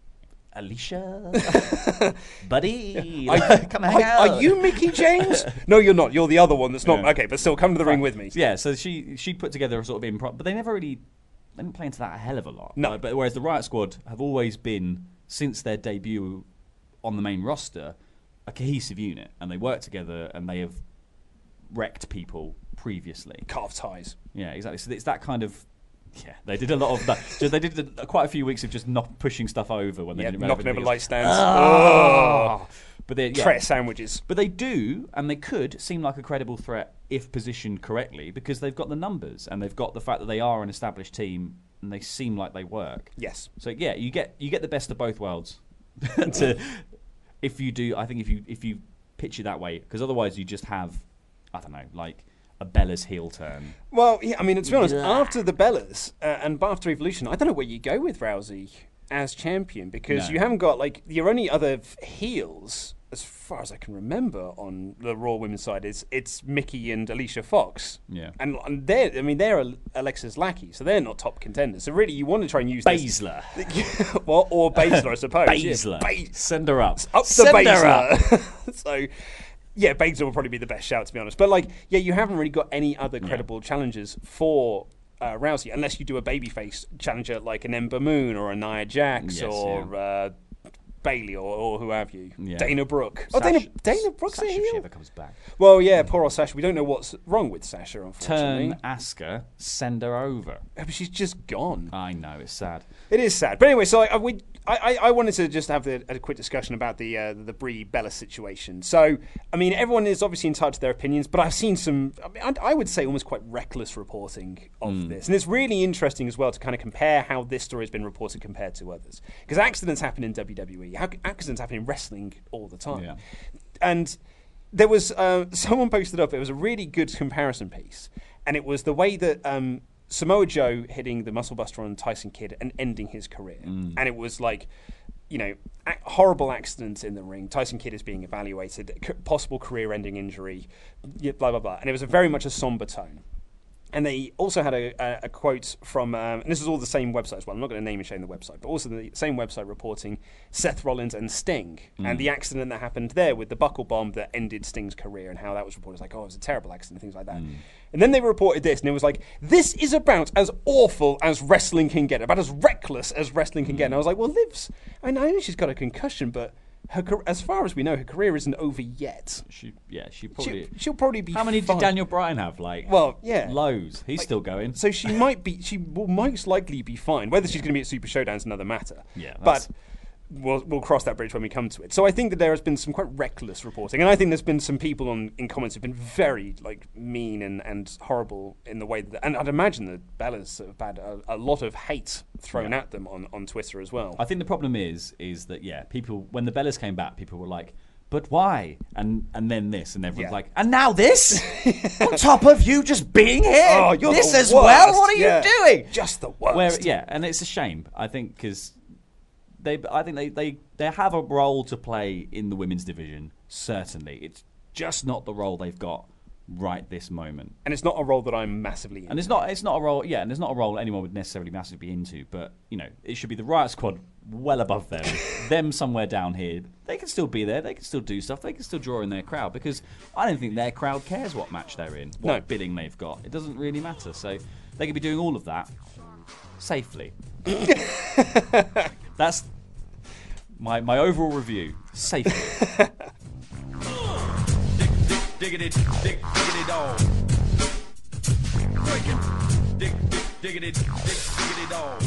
Alicia, buddy, Are, come hang are, out. are you Mickey James? No, you're not. You're the other one that's not. Yeah. Okay, but still, come to the ring with me. Yeah, so she she put together a sort of improv, but they never really they didn't play into that a hell of a lot. No. Uh, but whereas the Riot Squad have always been, since their debut on the main roster, a cohesive unit, and they work together, and they have wrecked people previously. Calf ties. Yeah, exactly. So it's that kind of. Yeah, they did a lot of that. So they did a, quite a few weeks of just not pushing stuff over when they Yeah, didn't knocking over because- light stands. Oh. But they, yeah. Tray of sandwiches. But they do, and they could seem like a credible threat if positioned correctly, because they've got the numbers and they've got the fact that they are an established team and they seem like they work. Yes. So yeah, you get you get the best of both worlds. to, if you do, I think if you if you pitch it that way, because otherwise you just have, I don't know, like a Bella's heel turn. Well, yeah, I mean, to be honest, after the Bellas uh, and after Evolution, I don't know where you go with Rousey as champion, because No. you haven't got, like, your only other f- heels, as far as I can remember, on the Raw women's side, is it's Mickey and Alicia Fox. Yeah. And, and they're, I mean, they're Alexa's lackey, so they're not top contenders. So really, you want to try and use this- Baszler. well, or Baszler, I suppose. Baszler. Yeah, Ba- Send her up. up the Send her up. Baszler. So, yeah, Baszler will probably be the best shout, to be honest. But, like, yeah, you haven't really got any other credible challenges for uh, Rousey, unless you do a babyface challenger like an Ember Moon or a Nia Jax Yes, or yeah. uh, Bailey or, or who have you. Yeah. Dana Brooke. Oh, Sasha- Dana, Dana Brooke's a Sasha, if she heel? ever comes back. Well, yeah, poor old Sasha. We don't know what's wrong with Sasha, unfortunately. Turn Asuka, send her over. Yeah, but she's just gone. I know, it's sad. It is sad, but anyway. So I, we, I, I wanted to just have the, a quick discussion about the uh, the Brie Bella situation. So, I mean, everyone is obviously entitled to their opinions, but I've seen some. I, mean, I, I would say almost quite reckless reporting of this, and it's really interesting as well to kind of compare how this story has been reported compared to others. Because accidents happen in W W E, how, accidents happen in wrestling all the time, Yeah. and there was uh, someone posted up. It was a really good comparison piece, and it was the way that. Um, Samoa Joe hitting the Muscle Buster on Tyson Kidd and ending his career. Mm. And it was like, you know, a- horrible accident in the ring. Tyson Kidd is being evaluated, c- possible career-ending injury, yeah, blah, blah, blah. And it was a very much a somber tone. And they also had a, a, a quote from, um, and this is all the same website as well, I'm not going to name and shame the website, but also the same website reporting Seth Rollins and Sting and the accident that happened there with the buckle bomb that ended Sting's career and how that was reported. It's like, oh, it was a terrible accident, things like that. And then they reported this, and it was like, this is about as awful as wrestling can get, about as reckless as wrestling can get. And I was like, well, Liv's, I know she's got a concussion, but her, car- as far as we know, her career isn't over yet. She, yeah, she probably. She, she'll probably be How many fine. did Daniel Bryan have? Like, Well, yeah. loads. He's still going. So she might be, she will most likely be fine. Whether she's going to be at Super Showdown is another matter. Yeah, but that's- we'll we'll cross that bridge when we come to it. So I think that there has been some quite reckless reporting, and I think there's been some people on in comments who've been very like mean and, and horrible in the way that, and I'd imagine that Bella's have had a, a lot of hate thrown Yeah. at them on, on Twitter as well. I think the problem is, is that yeah, people when the Bellas came back, people were like, "But why?" And and then this, and everyone's Yeah. like, "And now this, on top of you just being here, Oh, you're this the as well. worst. What are Yeah. you doing?" Just the worst. Where, yeah, and it's a shame. I think because they, I think they, they they have a role to play in the women's division. Certainly, it's just not the role they've got right this moment. And it's not a role that I'm massively in. And it's not it's not a role, yeah, and it's not a role anyone would necessarily massively be into. But you know, it should be the Riot Squad well above them, them somewhere down here. They can still be there. They can still do stuff. They can still draw in their crowd because I don't think their crowd cares what match they're in, what No. bidding they've got. It doesn't really matter. So they could be doing all of that safely. That's my my overall review. Safely. Diggity, dig, diggity dog. Breaking. Dig, dig, diggity, dig, diggity dog.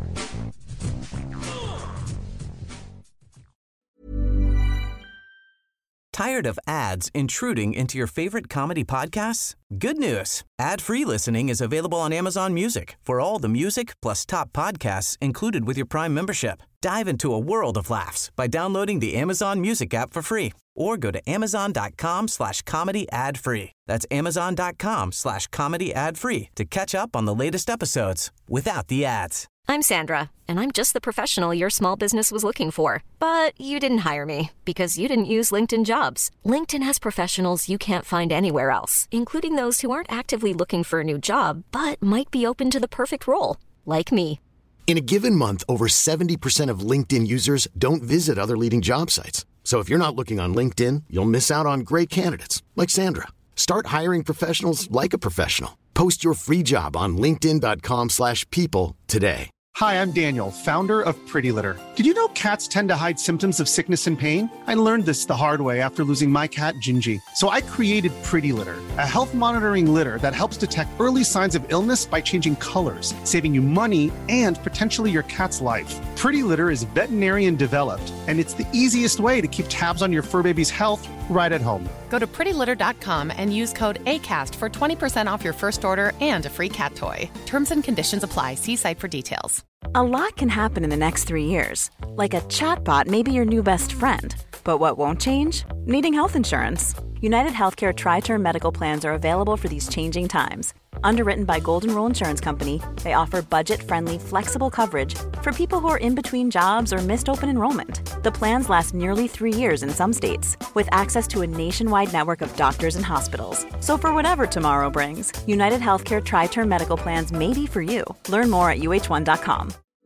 Tired of ads intruding into your favorite comedy podcasts? Good news. Ad-free listening is available on Amazon Music for all the music plus top podcasts included with your Prime membership. Dive into a world of laughs by downloading the Amazon Music app for free or go to amazon.com slash comedy ad free. That's amazon.com slash comedy ad free to catch up on the latest episodes without the ads. I'm Sandra, and I'm just the professional your small business was looking for. But you didn't hire me because you didn't use LinkedIn Jobs. LinkedIn has professionals you can't find anywhere else, including those who aren't actively looking for a new job, but might be open to the perfect role, like me. In a given month, over seventy percent of LinkedIn users don't visit other leading job sites. So if you're not looking on LinkedIn, you'll miss out on great candidates like Sandra. Start hiring professionals like a professional. Post your free job on linkedin dot com slash people today. Hi, I'm Daniel, founder of Pretty Litter. Did you know cats tend to hide symptoms of sickness and pain? I learned this the hard way after losing my cat, Gingy. So I created Pretty Litter, a health monitoring litter that helps detect early signs of illness by changing colors, saving you money and potentially your cat's life. Pretty Litter is veterinarian developed, and it's the easiest way to keep tabs on your fur baby's health right at home. Go to pretty litter dot com and use code ACAST for twenty percent off your first order and a free cat toy. Terms and conditions apply. See site for details. A lot can happen in the next three years. Like a chatbot may be your new best friend. But what won't change? Needing health insurance. United Healthcare Tri-Term Medical Plans are available for these changing times. Underwritten by Golden Rule Insurance Company, they offer budget-friendly, flexible coverage for people who are in between jobs or missed open enrollment. The plans last nearly three years in some states, with access to a nationwide network of doctors and hospitals. So for whatever tomorrow brings, United Healthcare Tri-Term Medical Plans may be for you. Learn more at U H one dot com.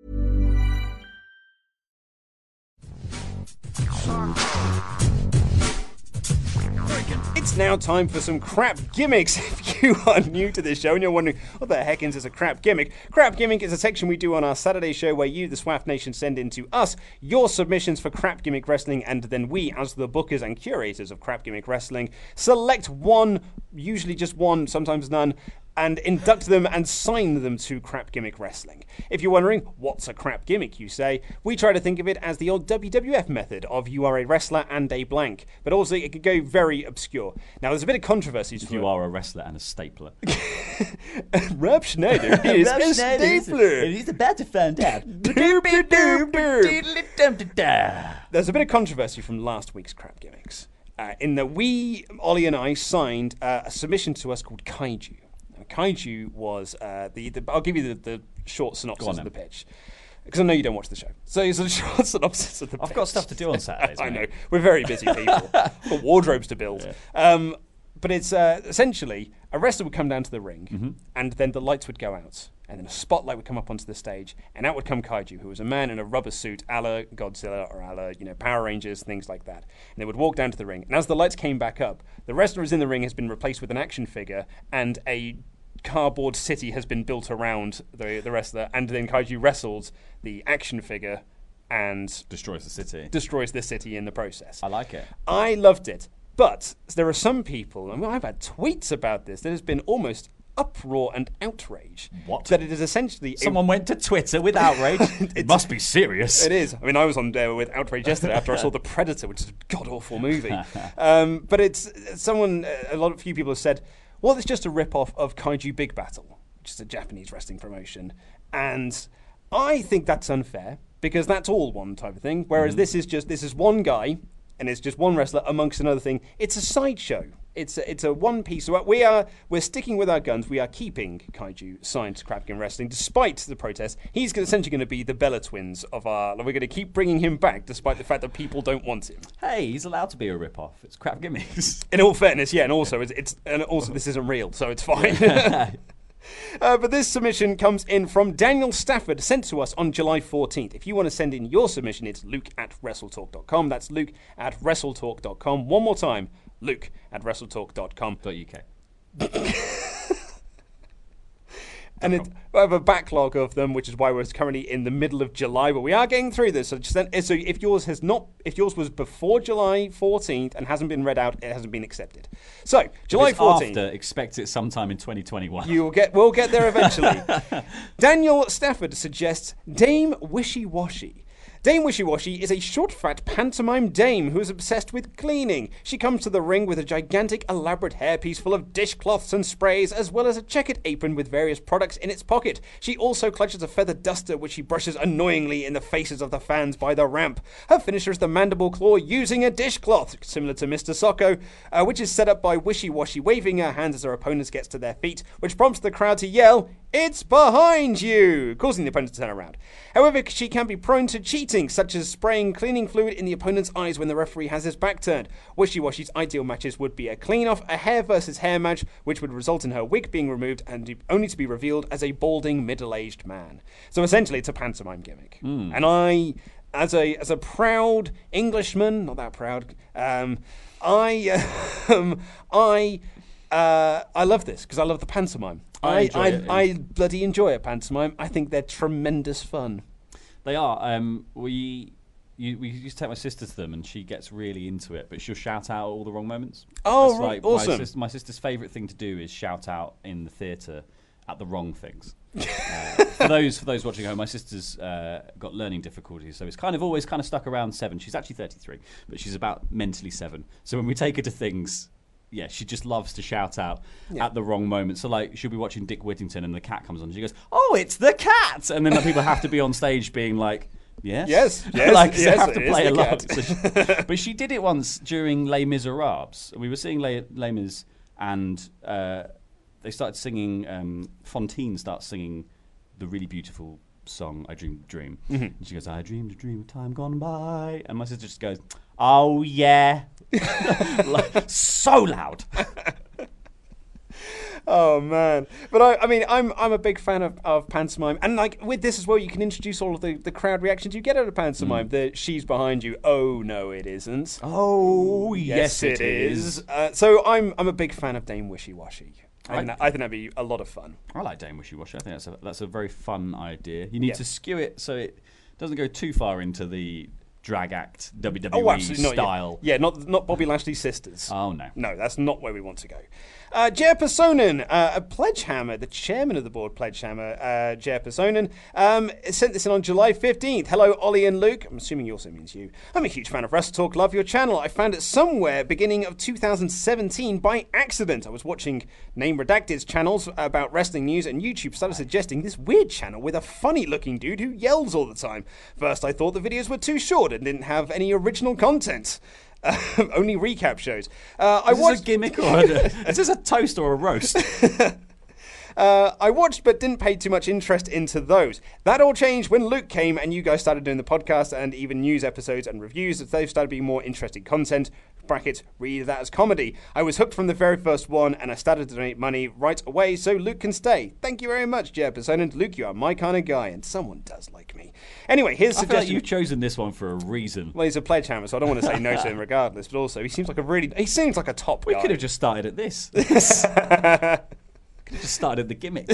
It's now time for some crap gimmicks. If you are new to this show and you're wondering what the heck is a crap gimmick, crap gimmick is a section we do on our Saturday show where you, the Swaff Nation, send in to us your submissions for crap gimmick wrestling, and then we, as the bookers and curators of crap gimmick wrestling, select one, usually just one, sometimes none, and induct them and sign them to Crap Gimmick Wrestling. If you're wondering, what's a crap gimmick, you say, we try to think of it as the old W W F method of you are a wrestler and a blank, but also it could go very obscure. Now, there's a bit of controversy. If you are a wrestler and a stapler. Rob Schneider is Rob a Schneider stapler. Is, he's about to find out. There's a bit of controversy from last week's crap gimmicks, uh, in that we, Ollie and I, signed uh, a submission to us called Kaiju. Kaiju was uh, the, the. I'll give you the, the short synopsis on, of the pitch, because I know you don't watch the show. So it's a short synopsis of the I've pitch. got stuff to do on Saturdays. I mate. know. We're very busy people. We've got wardrobes to build. Yeah. Um, but it's uh, essentially a wrestler would come down to the ring, Mm-hmm. and then the lights would go out, and then a spotlight would come up onto the stage, and out would come Kaiju, who was a man in a rubber suit, a la Godzilla or a la, you know, Power Rangers, things like that. And they would walk down to the ring, and as the lights came back up, the wrestler who's in the ring has been replaced with an action figure, and a cardboard city has been built around the the wrestler, and then Kaiju wrestles the action figure and destroys the city. Destroys the city in the process. I like it. I loved it, but there are some people, and I've had tweets about this, that has been almost uproar and outrage. What? That it is essentially Someone a, went to Twitter with outrage. It must be serious. It is. I mean, I was on there with outrage yesterday after I saw The Predator, which is a god-awful movie. um, but it's someone, a lot of few people have said, well, it's just a rip-off of Kaiju Big Battle, which is a Japanese wrestling promotion. And I think that's unfair, because that's all one type of thing, whereas mm-hmm. this is just, this is one guy, and it's just one wrestler amongst another thing. It's a sideshow. It's a, it's a one piece. So we are we're sticking with our guns. We are keeping Kaiju signed to Crap Game Wrestling despite the protest. He's essentially going to be the Bella Twins of our. We're going to keep bringing him back despite the fact that people don't want him. Hey, he's allowed to be a rip-off. It's crap gimmicks. In all fairness, yeah, and also it's, it's and also this isn't real, so it's fine. Uh, but this submission comes in from Daniel Stafford, sent to us on July fourteenth. If you want to send in your submission, it's luke at wrestletalk dot com. That's luke at wrestletalk dot com. One more time, luke at wrestletalk dot com. .uk. And it, we have a backlog of them, which is why we're currently in the middle of July. But we are getting through this. So, just, so if yours has not, if yours was before July fourteenth and hasn't been read out, it hasn't been accepted. So July fourteenth. After, expect it sometime in twenty twenty-one. You will get. We'll get there eventually. Daniel Stafford suggests Dame Wishy Washy. Dame Wishy Washy is a short, fat pantomime dame who is obsessed with cleaning. She comes to the ring with a gigantic, elaborate hairpiece full of dishcloths and sprays, as well as a checkered apron with various products in its pocket. She also clutches a feather duster, which she brushes annoyingly in the faces of the fans by the ramp. Her finisher is the mandible claw using a dishcloth, similar to Mister Socko, uh, which is set up by Wishy Washy waving her hands as her opponents gets to their feet, which prompts the crowd to yell, It's behind you, causing the opponent to turn around. However, she can be prone to cheating, such as spraying cleaning fluid in the opponent's eyes when the referee has his back turned. Wishy-Washy's ideal matches would be a clean-off, a hair versus hair match, which would result in her wig being removed and only to be revealed as a balding, middle-aged man. So essentially, it's a pantomime gimmick. Mm. And I, as a as a proud Englishman, not that proud, um, I, um, I, uh, I love this because I love the pantomime. I I, I, enjoy it, I bloody enjoy a pantomime. I think they're tremendous fun. They are. Um, we you, we used to take my sister to them, and she gets really into it, but she'll shout out all the wrong moments. Oh, That's like awesome. My, sis- my sister's favourite thing to do is shout out in the theatre at the wrong things. uh, for those for those watching at home, my sister's uh, got learning difficulties, so it's kind of always kind of stuck around seven. She's actually thirty-three, but she's about mentally seven. So when we take her to things, yeah, she just loves to shout out yeah. at the wrong moment. So like, she'll be watching Dick Whittington and the cat comes on, and she goes, "Oh, it's the cat!" And then the people have to be on stage being like, "Yes, yes, yes." like yes, they have to play along. So she, but she did it once during Les Miserables. We were seeing Les, Les Mis, and uh, they started singing. Um, Fontaine starts singing the really beautiful song "I Dreamed a Dream," mm-hmm. and she goes, "I dreamed a dream of time gone by," and my sister just goes, "Oh yeah." Like, so loud. Oh man, but I, I mean, I'm I'm a big fan of, of pantomime, and like with this as well, you can introduce all of the, the crowd reactions you get out of pantomime. Mm. The "she's behind you." Oh no, it isn't. Oh yes, yes it, it is. is. Uh, so I'm I'm a big fan of Dame Wishy-Washy. I, I, I think that'd be a lot of fun. I like Dame Wishy-Washy. I think that's a that's a very fun idea. You need yeah. to skew it so it doesn't go too far into the drag act W W E oh, absolutely style. Not, yeah. yeah, not not Bobby Lashley's sisters. Oh no, no, that's not where we want to go. Uh, Jer Personen, uh, a Pledgehammer, the chairman of the board, Pledgehammer, uh, Jer Personen, um, sent this in on July fifteenth. Hello, Ollie and Luke. I'm assuming he also means you. I'm a huge fan of Wrestle Talk. Love your channel. I found it somewhere beginning of two thousand seventeen by accident. I was watching Name Redacted's channels about wrestling news, and YouTube started suggesting this weird channel with a funny-looking dude who yells all the time. First, I thought the videos were too short and didn't have any original content. Uh, only recap shows. Uh, I is watched this a gimmick or a, is this a toast or a roast? uh, I watched but didn't pay too much interest into those. That all changed when Luke came and you guys started doing the podcast and even news episodes and reviews. That they've started being more interesting content. Brackets, read that as comedy. I was hooked from the very first one and I started to donate money right away so Luke can stay. Thank you very much, Jer Personen. Luke, you are my kind of guy, and someone does like me. Anyway, here's a I suggestion. feel like you've chosen this one for a reason. Well, he's a Pledgehammer, so I don't want to say no to him regardless, but also he seems like a really he seems like a top we guy. could have just started at this. Could have just started at the gimmick.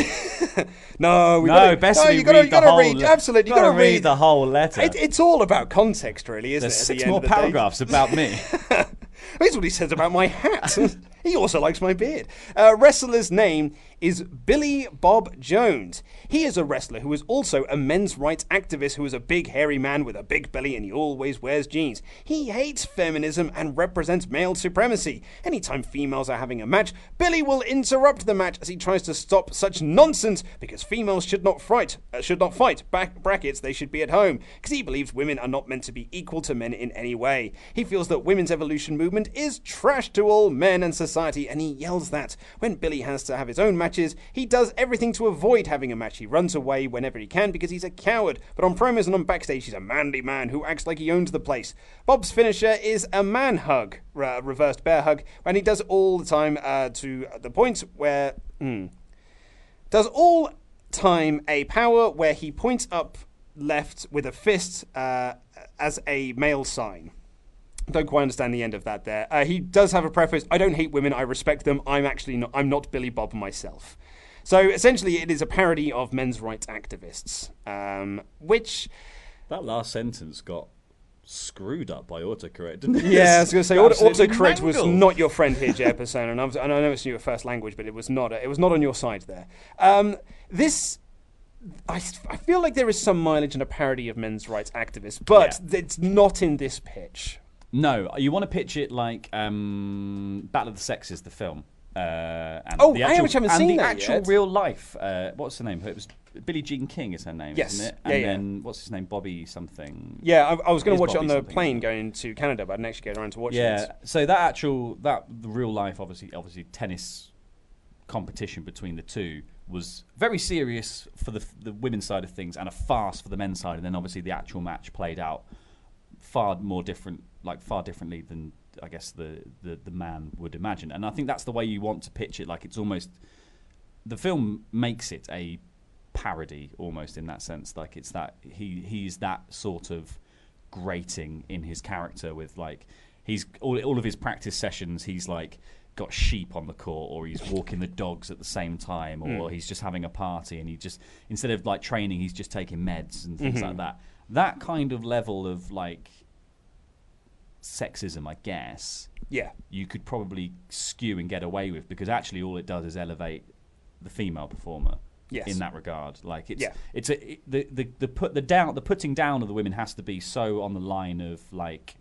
no, we no, gotta, best no, you you gotta, read you gotta the whole read. le- Absolutely, you gotta, gotta read, read the whole letter. It, it's all about context, really, isn't There's it? six at the more end of the paragraphs day? about me. Here's what he says about my hat. He also likes my beard. Uh, wrestler's name is Billy Bob Jones. He is a wrestler who is also a men's rights activist who is a big hairy man with a big belly and he always wears jeans. He hates feminism and represents male supremacy. Anytime females are having a match, Billy will interrupt the match as he tries to stop such nonsense because females should not fight. Uh, should not fight. Back brackets, they should be at home because he believes women are not meant to be equal to men in any way. He feels that women's evolution movement is trash to all men and society, and he yells that. When Billy has to have his own matches, he does everything to avoid having a match. He runs away whenever he can because he's a coward, but on promos and on backstage he's a manly man who acts like he owns the place. Bob's finisher is a man hug, uh, reversed bear hug, and he does all the time uh, to the point where... Mm, does all time a power where he points up left with a fist uh, as a male sign. Don't quite understand the end of that there. Uh, he does have a preface. I don't hate women. I respect them. I'm actually not, I'm not Billy Bob myself. So essentially it is a parody of men's rights activists, um, which... That last sentence got screwed up by autocorrect, didn't it? Yeah, I was going to say, auto- autocorrect mangled. was not your friend here, Jer Personen, and, I was, and I know it's your first language, but it was not. It was not on your side there. Um, this... I, I feel like there is some mileage in a parody of men's rights activists, but yeah. it's not in this pitch. No, you want to pitch it like um, Battle of the Sexes, the film. Uh, and oh, the actual, I haven't and seen the that actual yet. real life. Uh, what's her name? It was Billie Jean King is her name, yes. isn't it? Yeah, and yeah. then what's his name? Bobby something. Yeah, I, I was going to watch Bobby it on the something. plane going to Canada, but I didn't actually get around to watching yeah, it. Yeah, so that actual that the real life, obviously, obviously tennis competition between the two was very serious for the the women's side of things and a farce for the men's side, and then obviously the actual match played out far more different, like far differently than I guess the, the, the man would imagine. And I think that's the way you want to pitch it. Like it's almost the film makes it a parody almost in that sense. Like it's that he he's that sort of grating in his character with like he's all all of his practice sessions. He's like got sheep on the court, or he's walking the dogs at the same time, or mm. he's just having a party, and he just instead of like training, he's just taking meds and things mm-hmm. like that. That kind of level of like sexism, I guess, yeah, you could probably skew and get away with, because actually all it does is elevate the female performer. Yes. In that regard, like it's yeah. it's a, it, the the the put the down the putting down of the women has to be so on the line of like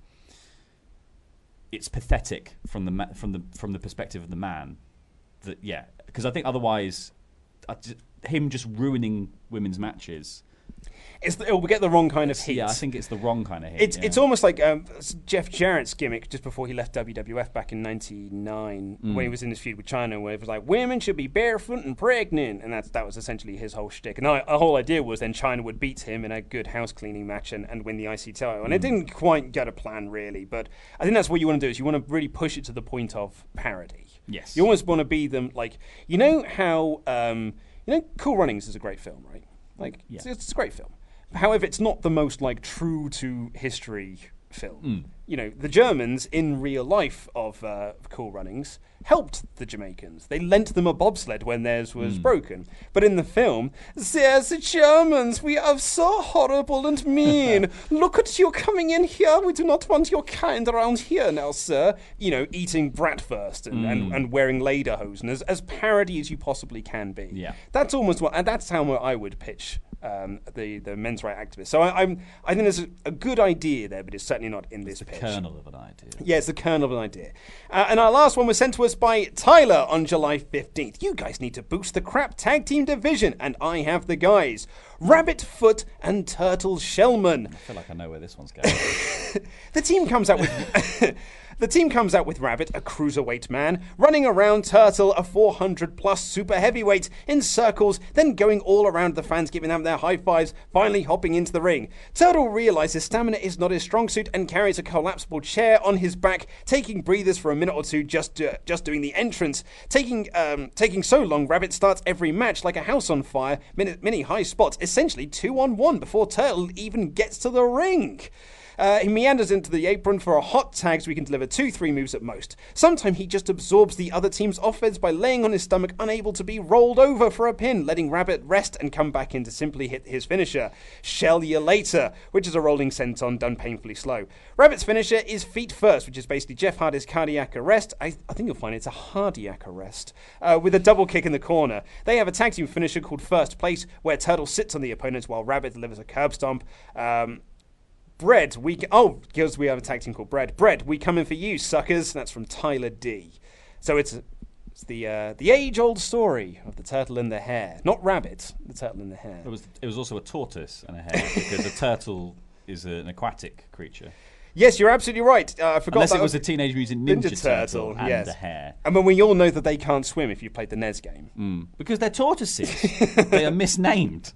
it's pathetic from the ma- from the from the perspective of the man that yeah, because I think otherwise I just, him just ruining women's matches. It's the, it will get the wrong kind of heat. Yeah, I think it's the wrong kind of heat. It's yeah. it's almost like um, Jeff Jarrett's gimmick just before he left W W F back in ninety-nine mm. when he was in this feud with China, where it was like women should be barefoot and pregnant, and that's that was essentially his whole shtick. And I, the whole idea was then China would beat him in a good house cleaning match and, and win the I C title. And mm. it didn't quite get a plan really, but I think that's what you want to do is you want to really push it to the point of parody. Yes, you almost want to be them like you know how um, you know Cool Runnings is a great film, right? Like yeah. it's, it's a great film. However, it's not the most like true to history film. Mm. You know, the Germans in real life of, uh, of Cool Runnings helped the Jamaicans. They lent them a bobsled when theirs was mm. broken. But in the film, there's the Germans. We are so horrible and mean. Look at you coming in here. We do not want your kind around here now, sir. You know, eating bratwurst and, mm. and, and wearing lederhosen as, as parody as you possibly can be. Yeah. That's almost what, and that's how I would pitch Um, the the men's right activists. So I, I'm I think there's a, a good idea there, but it's certainly not in this it's the pitch. Kernel of an idea. Yeah, it's the kernel of an idea. Uh, and our last one was sent to us by Tyler on July fifteenth. You guys need to boost the crap tag team division, and I have the guys: Rabbit Foot and Turtle Shellman. I feel like I know where this one's going. The team comes out with. The team comes out with Rabbit, a cruiserweight man, running around Turtle, a four hundred plus super heavyweight, in circles, then going all around the fans, giving them their high fives, finally hopping into the ring. Turtle realizes stamina is not his strong suit and carries a collapsible chair on his back, taking breathers for a minute or two just uh, just doing the entrance. Taking um, taking so long, Rabbit starts every match like a house on fire, many, many high spots, essentially two on one before Turtle even gets to the ring. Uh, he meanders into the apron for a hot tag so he can deliver two, three moves at most. Sometimes he just absorbs the other team's offense by laying on his stomach, unable to be rolled over for a pin, letting Rabbit rest and come back in to simply hit his finisher, Shell Ya Later, which is a rolling senton done painfully slow. Rabbit's finisher is feet first, which is basically Jeff Hardy's cardiac arrest. I, I think you'll find it's a Hardiac arrest, uh, with a double kick in the corner. They have a tag team finisher called First Place, where Turtle sits on the opponent while Rabbit delivers a curb stomp. Um... Bread, we oh, because we have a tag team called Bread. Bread, we come in for you, suckers. That's from Tyler D. So it's it's the uh, the age-old story of the turtle and the hare, not Rabbit, the turtle and the hare. It was it was also a tortoise and a hare because a turtle is an aquatic creature. Yes, you're absolutely right. Uh, I forgot. Unless that it was a Teenage Mutant Ninja, Ninja Turtle, Turtle and yes. a hare. And when we all know that they can't swim if you played the N E S game, mm. because they're tortoises, they are misnamed.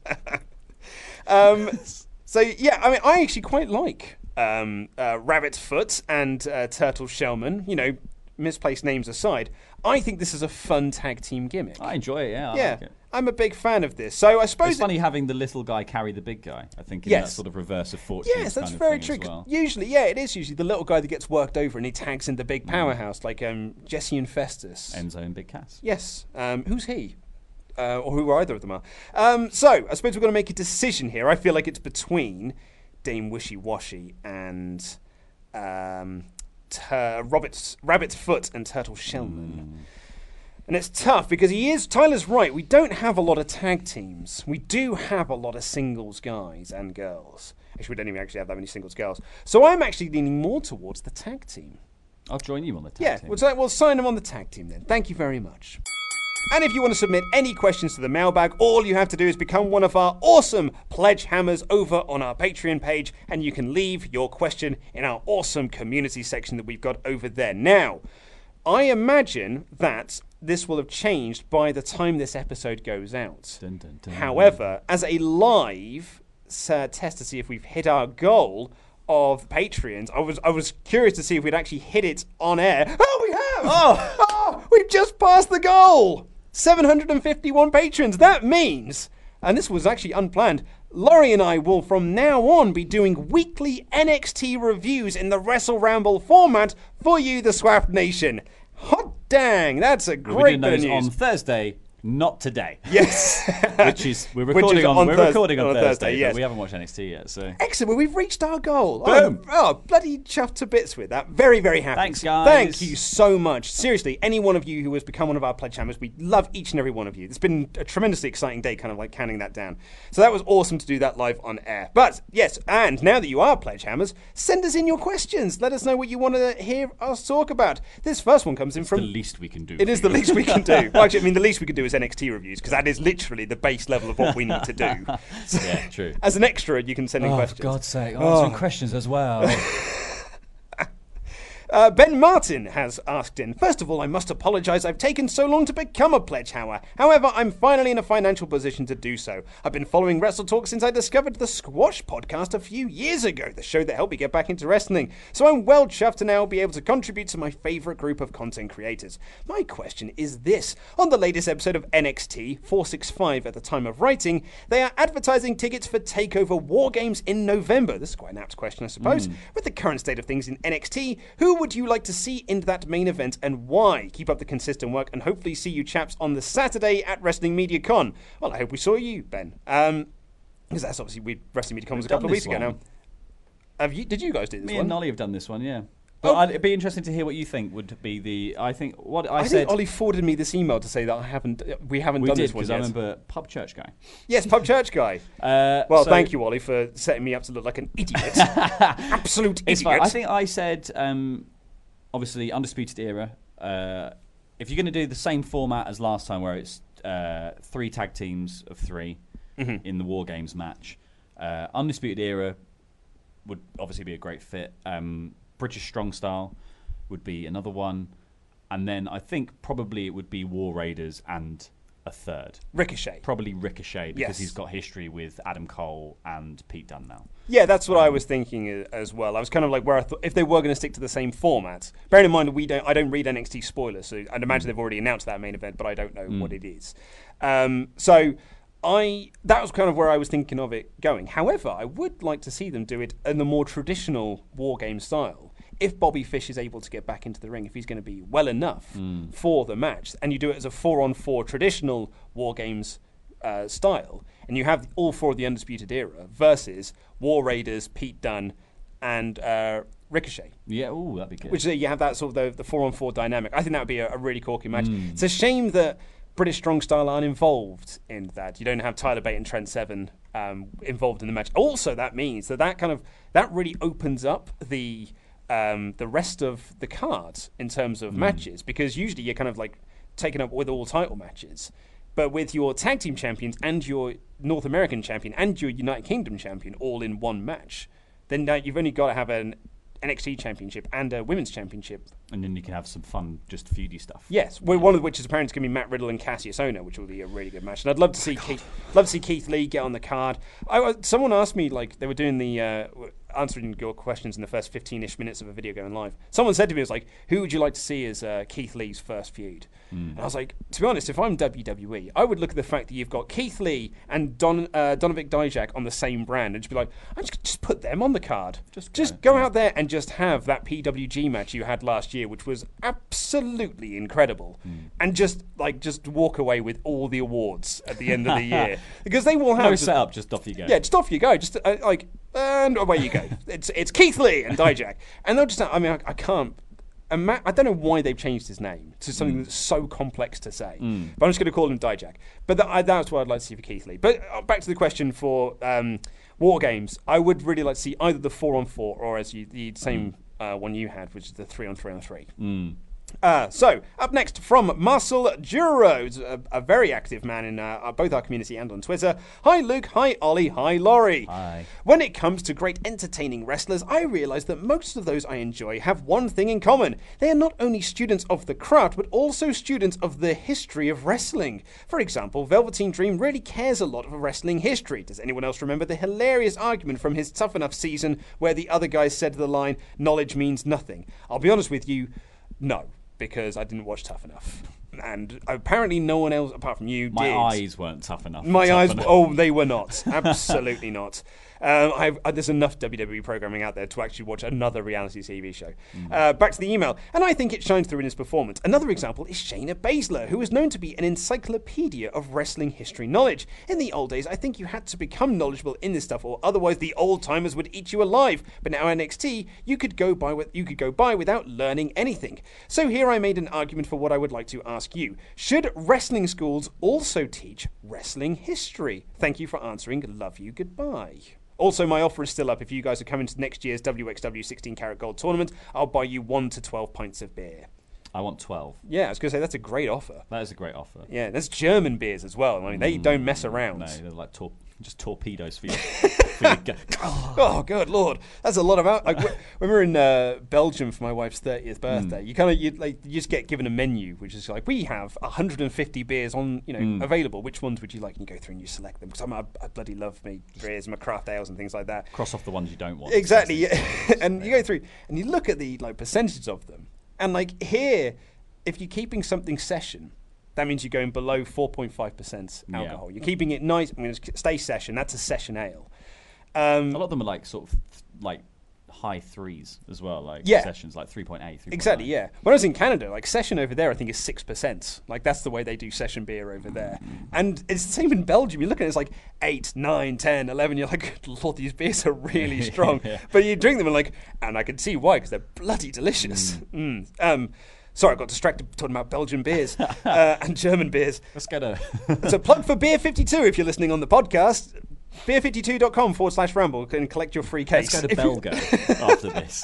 um. So, yeah, I mean, I actually quite like um, uh, Rabbit Foot and uh, Turtle Shellman, you know, misplaced names aside. I think this is a fun tag team gimmick. I enjoy it, yeah. I yeah, like it. I'm a big fan of this. So I suppose... It's funny having the little guy carry the big guy, I think, in yes. that sort of reverse of fortune. Yes, that's kind of very thing true. As well. Usually, yeah, it is usually the little guy that gets worked over and he tags in the big powerhouse, mm. like um, Jesse and Festus. Enzo and Big Cass. Yes. Um, who's he? Uh, or who either of them are. Um, so, I suppose we're going to make a decision here. I feel like it's between Dame Wishy Washy and um, ter- Rabbit's, Rabbit's Foot and Turtle Shellman. Mm. And it's tough because he is, Tyler's right, we don't have a lot of tag teams. We do have a lot of singles guys and girls. Actually, we don't even actually have that many singles girls. So I'm actually leaning more towards the tag team. I'll join you on the tag yeah, team. Yeah, we'll, we'll sign him on the tag team then. Thank you very much. And if you want to submit any questions to the mailbag, all you have to do is become one of our awesome pledge hammers over on our Patreon page, and you can leave your question in our awesome community section that we've got over there. Now, I imagine that this will have changed by the time this episode goes out. Dun, dun, dun. However, as a live uh, test to see if we've hit our goal of Patreons, I was I was curious to see if we'd actually hit it on air. Oh, we have! Oh, oh we've just passed the goal! seven hundred fifty-one patrons. That means, and this was actually unplanned, Laurie and I will from now on be doing weekly N X T reviews in the Wrestle Ramble format for you, the Swap Nation. Hot dang, that's a we'll great be doing bit of those news. on Thursday, not today. Yes. Which is, we're recording Which is on, on we're Thurs- recording on, on Thursday, Thursday, yes. but we haven't watched N X T yet, so. Excellent, well, we've reached our goal. Boom. Oh, oh, bloody chuffed to bits with that. Very, very happy. Thanks, guys. Thank you so much. Seriously, any one of you who has become one of our pledge hammers, we love each and every one of you. It's been a tremendously exciting day, kind of like counting that down. So that was awesome to do that live on air. But, yes, and now that you are pledge hammers, send us in your questions. Let us know what you want to hear us talk about. This first one comes in It's from... the least we can do. It is the least we can do. Well, actually, I mean, the least we can do is N X T reviews, because that is literally the base level of what we need to do. So, yeah, true. as an extra, you can send in oh, questions. For God's sake, Oh. answering questions as well. Uh, Ben Martin has asked in, first of all, I must apologise I've taken so long to become a pledge hammer. However, I'm finally in a financial position to do so. I've been following Wrestle Talk since I discovered the Squash podcast a few years ago, the show that helped me get back into wrestling. So I'm well chuffed to now be able to contribute to my favourite group of content creators. My question is this. On the latest episode of N X T, four sixty-five at the time of writing, they are advertising tickets for TakeOver War Games in November. This is quite an apt question, I suppose. Mm. With the current state of things in N X T, who would you like to see in that main event and why? Keep up the consistent work and hopefully see you chaps on the Saturday at Wrestling Media Con. Well, I hope we saw you, Ben. Um, because that's obviously, we Wrestling Media Con was We've a couple of done weeks this ago one. now. Have you? Did you guys do this Me one? and Nolly have done this one, yeah. But Oh. I'd, it'd be interesting to hear what you think would be the. I think what I, I, said. think Ollie forwarded me this email to say that I haven't. We haven't we done did this one because yet. I remember Pub Church Guy. Yes, Pub Church Guy. Uh, well, so thank you, Ollie, for setting me up to look like an idiot. Absolute It's idiot. fine. I think I said, um, obviously, Undisputed Era. Uh, if you're going to do the same format as last time, where it's uh, three tag teams of three Mhm. in the War Games match, uh, Undisputed Era would obviously be a great fit. Um, British Strong Style would be another one. And then I think probably it would be War Raiders and a third. Ricochet. Probably Ricochet, because Yes. he's got history with Adam Cole and Pete Dunne now. Yeah, that's what I was thinking a- as well. I was kind of like where I thought if they were going to stick to the same format. Bearing in mind we don't, I don't read N X T spoilers, so I'd imagine they've already announced that main event, but I don't know Mm. what it is. Um, so I that was kind of where I was thinking of it going. However, I would like to see them do it in the more traditional War Game style. If Bobby Fish is able to get back into the ring, if he's going to be well enough Mm. for the match, and you do it as a four-on-four traditional War Games uh, style, and you have all four of the Undisputed Era versus War Raiders, Pete Dunne, and uh, Ricochet. Yeah, ooh, that'd be good. Which uh, you have that sort of the, the four-on-four dynamic. I think that would be a, a really corky match. Mm. It's a shame that British Strong Style aren't involved in that. You don't have Tyler Bate and Trent Seven um, involved in the match. Also, that means that that kind of that really opens up the um, the rest of the cards in terms of Mm. matches, because usually you're kind of like taken up with all title matches. But with your tag team champions and your North American champion and your United Kingdom champion all in one match, then now you've only got to have an N X T championship and a women's championship. And then you can have some fun, just feudy stuff. Yes, well, one of which is apparently going to be Matt Riddle and Cassius Ohno, which will be a really good match. And I'd love to see Keith, love to see Keith Lee get on the card. I, uh, someone asked me, like, they were doing the uh, answering your questions in the first fifteen-ish minutes of a video going live. Someone said to me, it was like, who would you like to see as uh, Keith Lee's first feud? Mm. And I was like, to be honest, if I'm W W E, I would look at the fact that you've got Keith Lee and Don uh, Donovic Dijak on the same brand and just be like, I just, just put them on the card. Just, just go out there and just have that P W G match you had last year, which was absolutely incredible, Mm. and just like just walk away with all the awards at the end of the year, because they will have No the- setup, just off you go. Yeah, just off you go. Just uh, like and away you go. it's it's Keith Lee and Dijak, and they'll just. I mean, I, I can't. Ima- I don't know why they've changed his name to something Mm. that's so complex to say, Mm. but I'm just going to call him Dijak. But that, I, that's what I'd like to see for Keith Lee. But uh, back to the question for um, War Games, I would really like to see either the four on four or as you, the same uh, one you had, which is the three on three on three. Mm. Uh, so, up next from Marcel Duro, a, a very active man in uh, both our community and on Twitter. Hi Luke, hi Ollie, hi Laurie. Hi. When it comes to great entertaining wrestlers, I realise that most of those I enjoy have one thing in common. They are not only students of the craft, but also students of the history of wrestling. For example, Velveteen Dream really cares a lot of wrestling history. Does anyone else remember the hilarious argument from his Tough Enough season where the other guys said the line, knowledge means nothing? I'll be honest with you, no. Because I didn't watch Tough Enough. And apparently no one else, apart from you, My did. My eyes weren't tough enough. My tough eyes, enough. oh, they were not. Absolutely not. Um, I've, uh, there's enough W W E programming out there to actually watch another reality T V show. Mm. Uh, back to the email. And I think it shines through in his performance. Another example is Shayna Baszler, who is known to be an encyclopedia of wrestling history knowledge. In the old days, I think you had to become knowledgeable in this stuff, or otherwise the old-timers would eat you alive. But now N X T, you could go by with, you could go by without learning anything. So here I made an argument for what I would like to ask you. Should wrestling schools also teach wrestling history? Thank you for answering. Love you. Goodbye. Also, my offer is still up. If you guys are coming to next year's W X W sixteen karat gold tournament, I'll buy you one to twelve pints of beer. I want twelve. Yeah, I was going to say, that's a great offer. That is a great offer. Yeah, that's German beers as well. I mean, they Mm, don't mess around. No, they're like tor- just torpedoes for you. for you go- Oh, good lord, that's a lot of out. Like, when we were in uh, Belgium for my wife's thirtieth birthday, Mm. you kind of you like you just get given a menu, which is like, we have one hundred fifty beers on, you know, Mm. available. Which ones would you like? And you go through and you select them, because I'm a, I bloody love me beers, my craft ales and things like that. Cross off the ones you don't want. Exactly, yeah. And you go through and you look at the like percentages of them, and like here, if you're keeping something session, that means you're going below four point five percent alcohol. Yeah. You're keeping it nice. I'm going to stay session. That's a session ale. Um, a lot of them are like sort of like high threes as well, like Yeah. sessions like three point eight. Exactly, yeah. When I was in Canada, like session over there, I think is six percent. Like that's the way they do session beer over there. And it's the same in Belgium. You look at it, it's like eight, nine, ten, eleven. You're like, good lord, these beers are really strong. Yeah. But you drink them and like, and I can see why, because they're bloody delicious. Mm. Um, sorry, I got distracted talking about Belgian beers uh, and German beers. Let's go to... So plug for Beer fifty-two if you're listening on the podcast. beer fifty-two dot com forward slash ramble and collect your free case. Let's go to If you- Belga after this.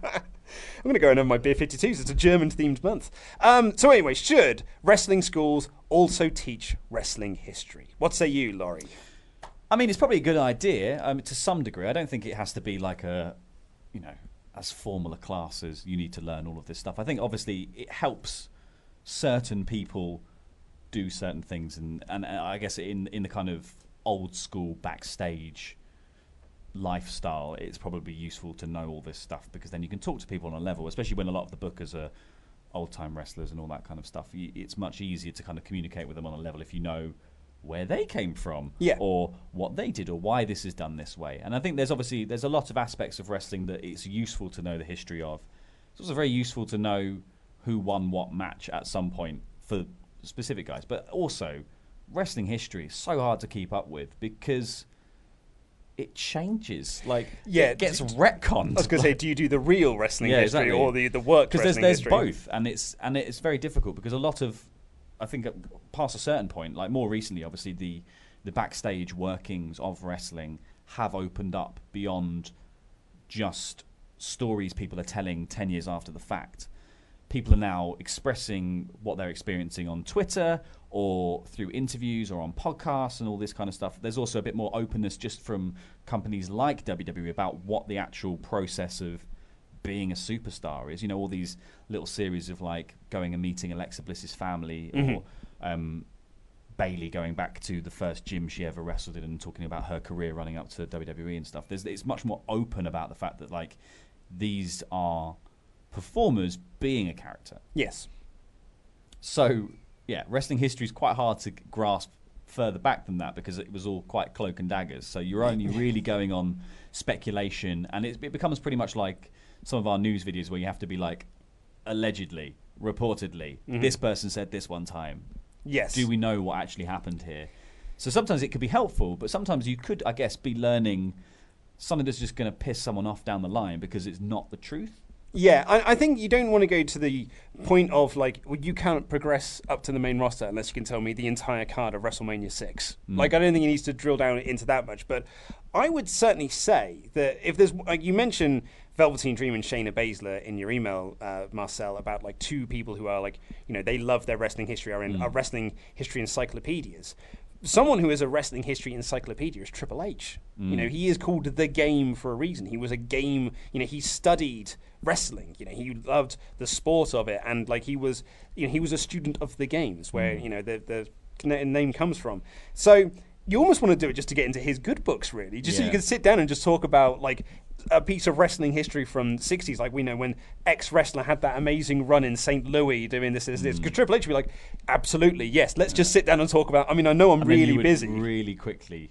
I'm going to go and have my Beer fifty-twos. It's a German-themed month. Um, so anyway, should wrestling schools also teach wrestling history? What say you, Laurie? I mean, it's probably a good idea um, to some degree. I don't think it has to be like a, you know, as formal a class as you need to learn all of this stuff. I think obviously it helps certain people do certain things, and, and I guess in, in the kind of old school backstage lifestyle, it's probably useful to know all this stuff, because then you can talk to people on a level, especially when a lot of the bookers are old-time wrestlers and all that kind of stuff. It's much easier to kind of communicate with them on a level if you know where they came from, yeah. or what they did, or why this is done this way. And I think there's obviously there's a lot of aspects of wrestling that it's useful to know the history of. It's also very useful to know who won what match at some point for specific guys. But also, wrestling history is so hard to keep up with because it changes. Like, yeah, it gets retconned. I was going to say, do you do the real wrestling yeah, history exactly. or the the work Because wrestling there's, history? there's both, and it's and it's very difficult because a lot of, I think, past a certain point, like more recently, obviously the the backstage workings of wrestling have opened up beyond just stories people are telling ten years after the fact. People are now expressing what they're experiencing on Twitter or through interviews or on podcasts and all this kind of stuff. There's also a bit more openness just from companies like W W E about what the actual process of being a superstar is. You know, all these little series of like going and meeting Alexa Bliss's family, Mm-hmm. or um, Bayley going back to the first gym she ever wrestled in and talking about her career running up to W W E and stuff. There's, it's much more open about the fact that like these are performers being a character. Yes. So, yeah, wrestling history is quite hard to grasp further back than that because it was all quite cloak and daggers. So you're only really going on speculation, and it, it becomes pretty much like some of our news videos where you have to be like, allegedly, reportedly, Mhm. this person said this one time. Yes. Do we know what actually happened here? So sometimes it could be helpful, but sometimes you could, I guess, be learning something that's just going to piss someone off down the line because it's not the truth. Yeah, I, I think you don't want to go to the point of like, well, you can't progress up to the main roster unless you can tell me the entire card of WrestleMania six. Mm. Like, I don't think it needs to drill down into that much, but I would certainly say that if there's, like you mentioned, Velveteen Dream and Shayna Baszler in your email, uh, Marcel, about like two people who are like, you know, they love their wrestling history, are, in, Mm. are wrestling history encyclopedias. Someone who is a wrestling history encyclopedia is Triple H. Mm. You know, he is called the Game for a reason. He was a game, you know, he studied wrestling. You know, he loved the sport of it, and like he was, you know, he was a student of the games, where Mm. you know the the name comes from. So you almost want to do it just to get into his good books, really, just so you Yeah. can sit down and just talk about like a piece of wrestling history from the sixties, like we know when X wrestler had that amazing run in Saint Louis doing this, this, this. Because Triple H would be like, absolutely, yes, let's just sit down and talk about. I mean, I know I'm And then you really would busy. really quickly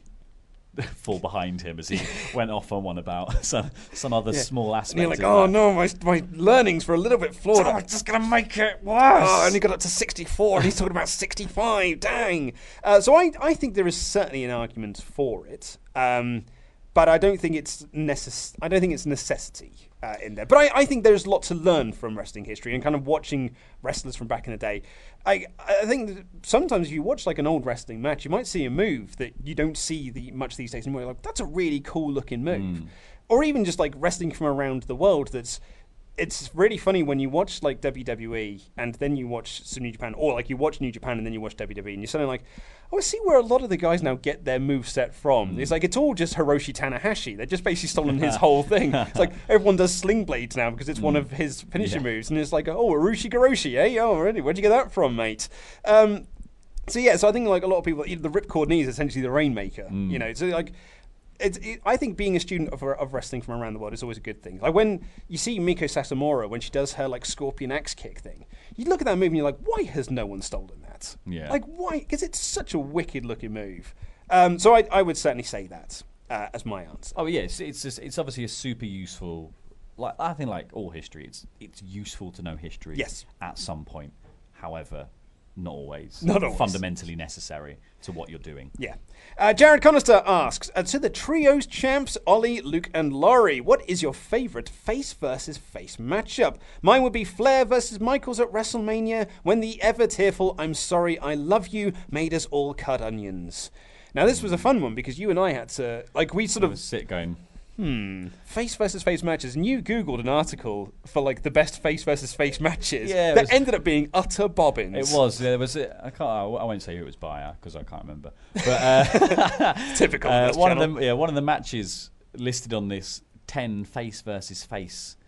fall behind him as he went off on one about some some other Yeah. small And aspect. you're like, of oh that. no, my my learnings were a little bit flawed. Oh, I'm just gonna make it worse. Oh, I only got up to sixty-four, and he's talking about sixty-five. Dang. Uh, so I I think there is certainly an argument for it, um, but I don't think it's necess- I don't think it's necessity uh, in there. But I, I think there's a lot to learn from wrestling history and kind of watching wrestlers from back in the day. I I think that sometimes if you watch like an old wrestling match, you might see a move that you don't see the, much these days anymore. You're like, that's a really cool looking move. Or even just like wrestling from around the world that's it's really funny when you watch like W W E and then you watch some New Japan, or like you watch New Japan and then you watch W W E, and you're suddenly like, oh, I see where a lot of the guys now get their move set from. It's like it's all just Hiroshi Tanahashi. They're just basically stolen his whole thing. It's like everyone does sling blades now because it's one of his finisher Yeah. moves, and it's like, oh, Hiroshi Garoshi, eh? Oh, really? Where'd you get that from, mate? Um, so yeah, so I think like a lot of people, you know, the ripcord knee is essentially the Rainmaker. You know, so like. It's, it, I think being a student of, of wrestling from around the world is always a good thing. Like when you see Miko Sasamura when she does her like Scorpion Axe kick thing, you look at that move and you're like, why has no one stolen that? Yeah. Like why? Because it's such a wicked looking move. Um, so I, I would certainly say that uh, as my answer. Oh yes, it's just, it's obviously a super useful. Like I think, like all history, it's it's useful to know history. Yes. At some point, however, not always. Not always. Fundamentally necessary to what you're doing. Yeah. Uh, Jared Conister asks, uh, to the trios champs, Ollie, Luke, and Laurie, what is your favourite face versus face matchup? Mine would be Flair versus Michaels at WrestleMania when the ever tearful I'm sorry, I love you made us all cut onions. Now, this was a fun one because you and I had to, like, we sort I of was sit going. Hmm. Face versus face matches. And you Googled an article for like the best face versus face matches Yeah, it that was- ended up being utter bobbins. It was. There was. A, I can't. I won't say who it was by because I can't remember. But uh, Typical. uh, this one of channel. them. Yeah, one of the matches listed on this ten face versus face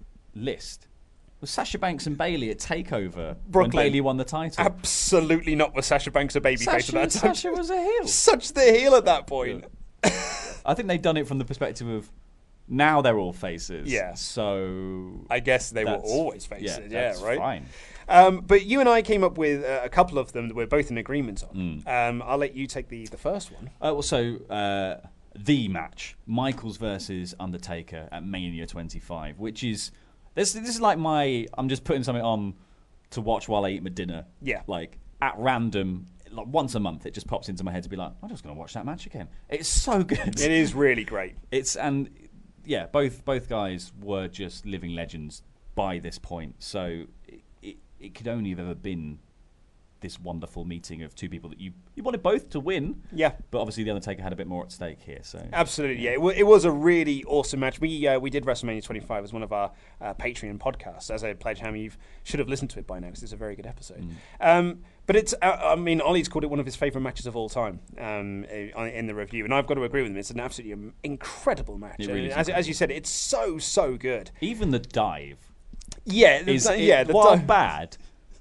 list was Sasha Banks and Bailey at Takeover Brooklyn. when Bailey won the title. Absolutely not with Sasha Banks a baby face Sasha, at that time. Sasha was a heel. Such the heel at that point. I think they've done it from the perspective of now they're all faces. Yeah. So I guess they were that's- always faces. Yeah, Yeah, that's right. fine. Um, but you and I came up with uh, a couple of them that we're both in agreement on. Mm. Um, I'll let you take the, the first one. Uh, well, so uh, the match, Michaels versus Undertaker at Mania twenty-five, which is this. This is like my. I'm just putting something on to watch while I eat my dinner. Yeah. Like at random, like once a month, it just pops into my head to be like, I'm just going to watch that match again. It's so good. It is really great. It's and yeah, both both guys were just living legends by this point. So it, it, it could only have ever been this wonderful meeting of two people that you you wanted both to win. Yeah. But obviously the Undertaker had a bit more at stake here. So Absolutely, yeah. It, w- it was a really awesome match. We uh, we did WrestleMania twenty-five as one of our uh, Patreon podcasts. As a pledge, Hammy, you should have listened to it by now because it's a very good episode. Um, but it's, uh, I mean, Ollie's called it one of his favourite matches of all time um, uh, in the review, and I've got to agree with him. It's an absolutely um, incredible match. It really And is as, incredible. as you said, it's so so good. even the dive Yeah, the- is the- it- yeah. The while di- bad,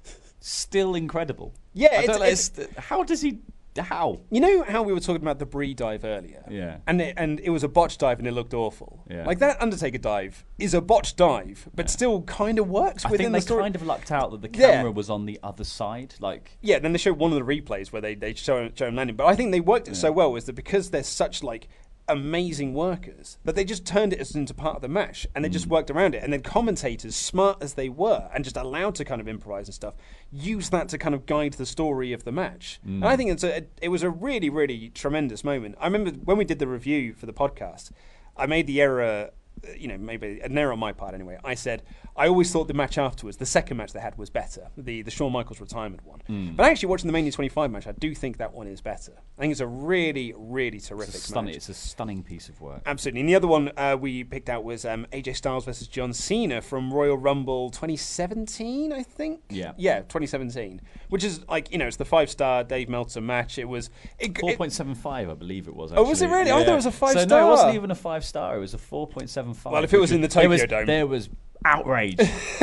still incredible. Yeah, I it's- don't know, it's- it's- how does he? How? You know how we were talking about the Brie dive earlier? Yeah. And it, and it was a botched dive and it looked awful. Yeah. Like that Undertaker dive is a botched dive, but still kind of works I within think the they story. kind of lucked out that the Yeah. camera was on the other side. Like Yeah, then they show one of the replays where they, they show, show him landing. But I think they worked it so well is that because they're such like amazing workers that they just turned it as into part of the match and they just worked around it. And then commentators, smart as they were and just allowed to kind of improvise and stuff, use that to kind of guide the story of the match. And I think it's a, it was a really, really tremendous moment. I remember when we did the review for the podcast, I made the error you know, maybe an error on my part anyway. I said I always thought the match afterwards, the second match they had, was better, the the Shawn Michaels retirement one. Mm. But actually, watching the Mania twenty-five match, I do think that one is better. I think it's a really, really terrific It's a stunning, match. it's a stunning piece of work. Absolutely. And the other one uh, we picked out was um, A J Styles versus John Cena from Royal Rumble twenty seventeen, I think. Yeah. Yeah, twenty seventeen. Which is like, you know, it's the five-star Dave Meltzer match. It was... It, four point seven five, I believe it was. Oh, was it actually. really? I Yeah. thought it was a five-star. So no, it wasn't even a five-star. It was a four point seven five. Well, if it was in the Tokyo there was, Dome. There was outrage.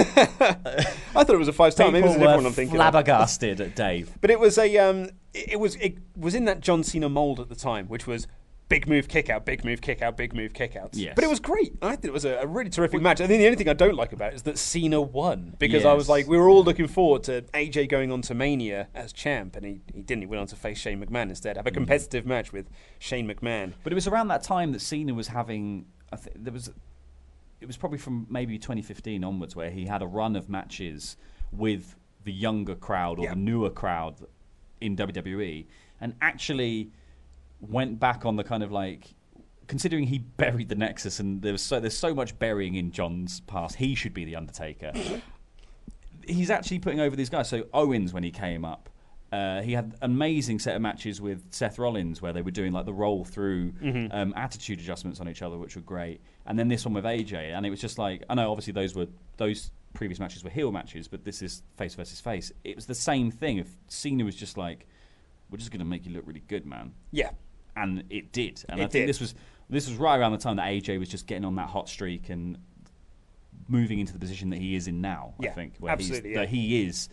I thought it was a five-star. Maybe it was a People different were one I'm thinking flabbergasted at Dave. But it was a... Um, it, it was it was in that John Cena mold at the time, which was... Big move, kick out, big move, kick out, big move, kick outs. Yes. But it was great. I think it was a, a really terrific match. I think the only thing I don't like about it is that Cena won. Because I was Yes. like, we were all looking forward to A J going on to Mania as champ, and he, he didn't. He went on to face Shane McMahon instead. Have a competitive match with Shane McMahon. But it was around that time that Cena was having. I think there was. It was probably from maybe twenty fifteen onwards where he had a run of matches with the younger crowd or Yeah. the newer crowd in W W E, and actually went back on the kind of like, considering he buried the Nexus and there was so there's so much burying in John's past, he should be the Undertaker. He's actually putting over these guys. So Owens, when he came up, uh, he had an amazing set of matches with Seth Rollins where they were doing like the roll through Mhm. um, attitude adjustments on each other, which were great. And then this one with A J, and it was just like, I know obviously those were those previous matches were heel matches, but this is face versus face. It was the same thing. If Cena was just like, we're just going to make you look really good, man. Yeah. And it did. And It I think did. this was this was right around the time that A J was just getting on that hot streak and moving into the position that he is in now, Yeah, I think. Where absolutely, he's, yeah. that he is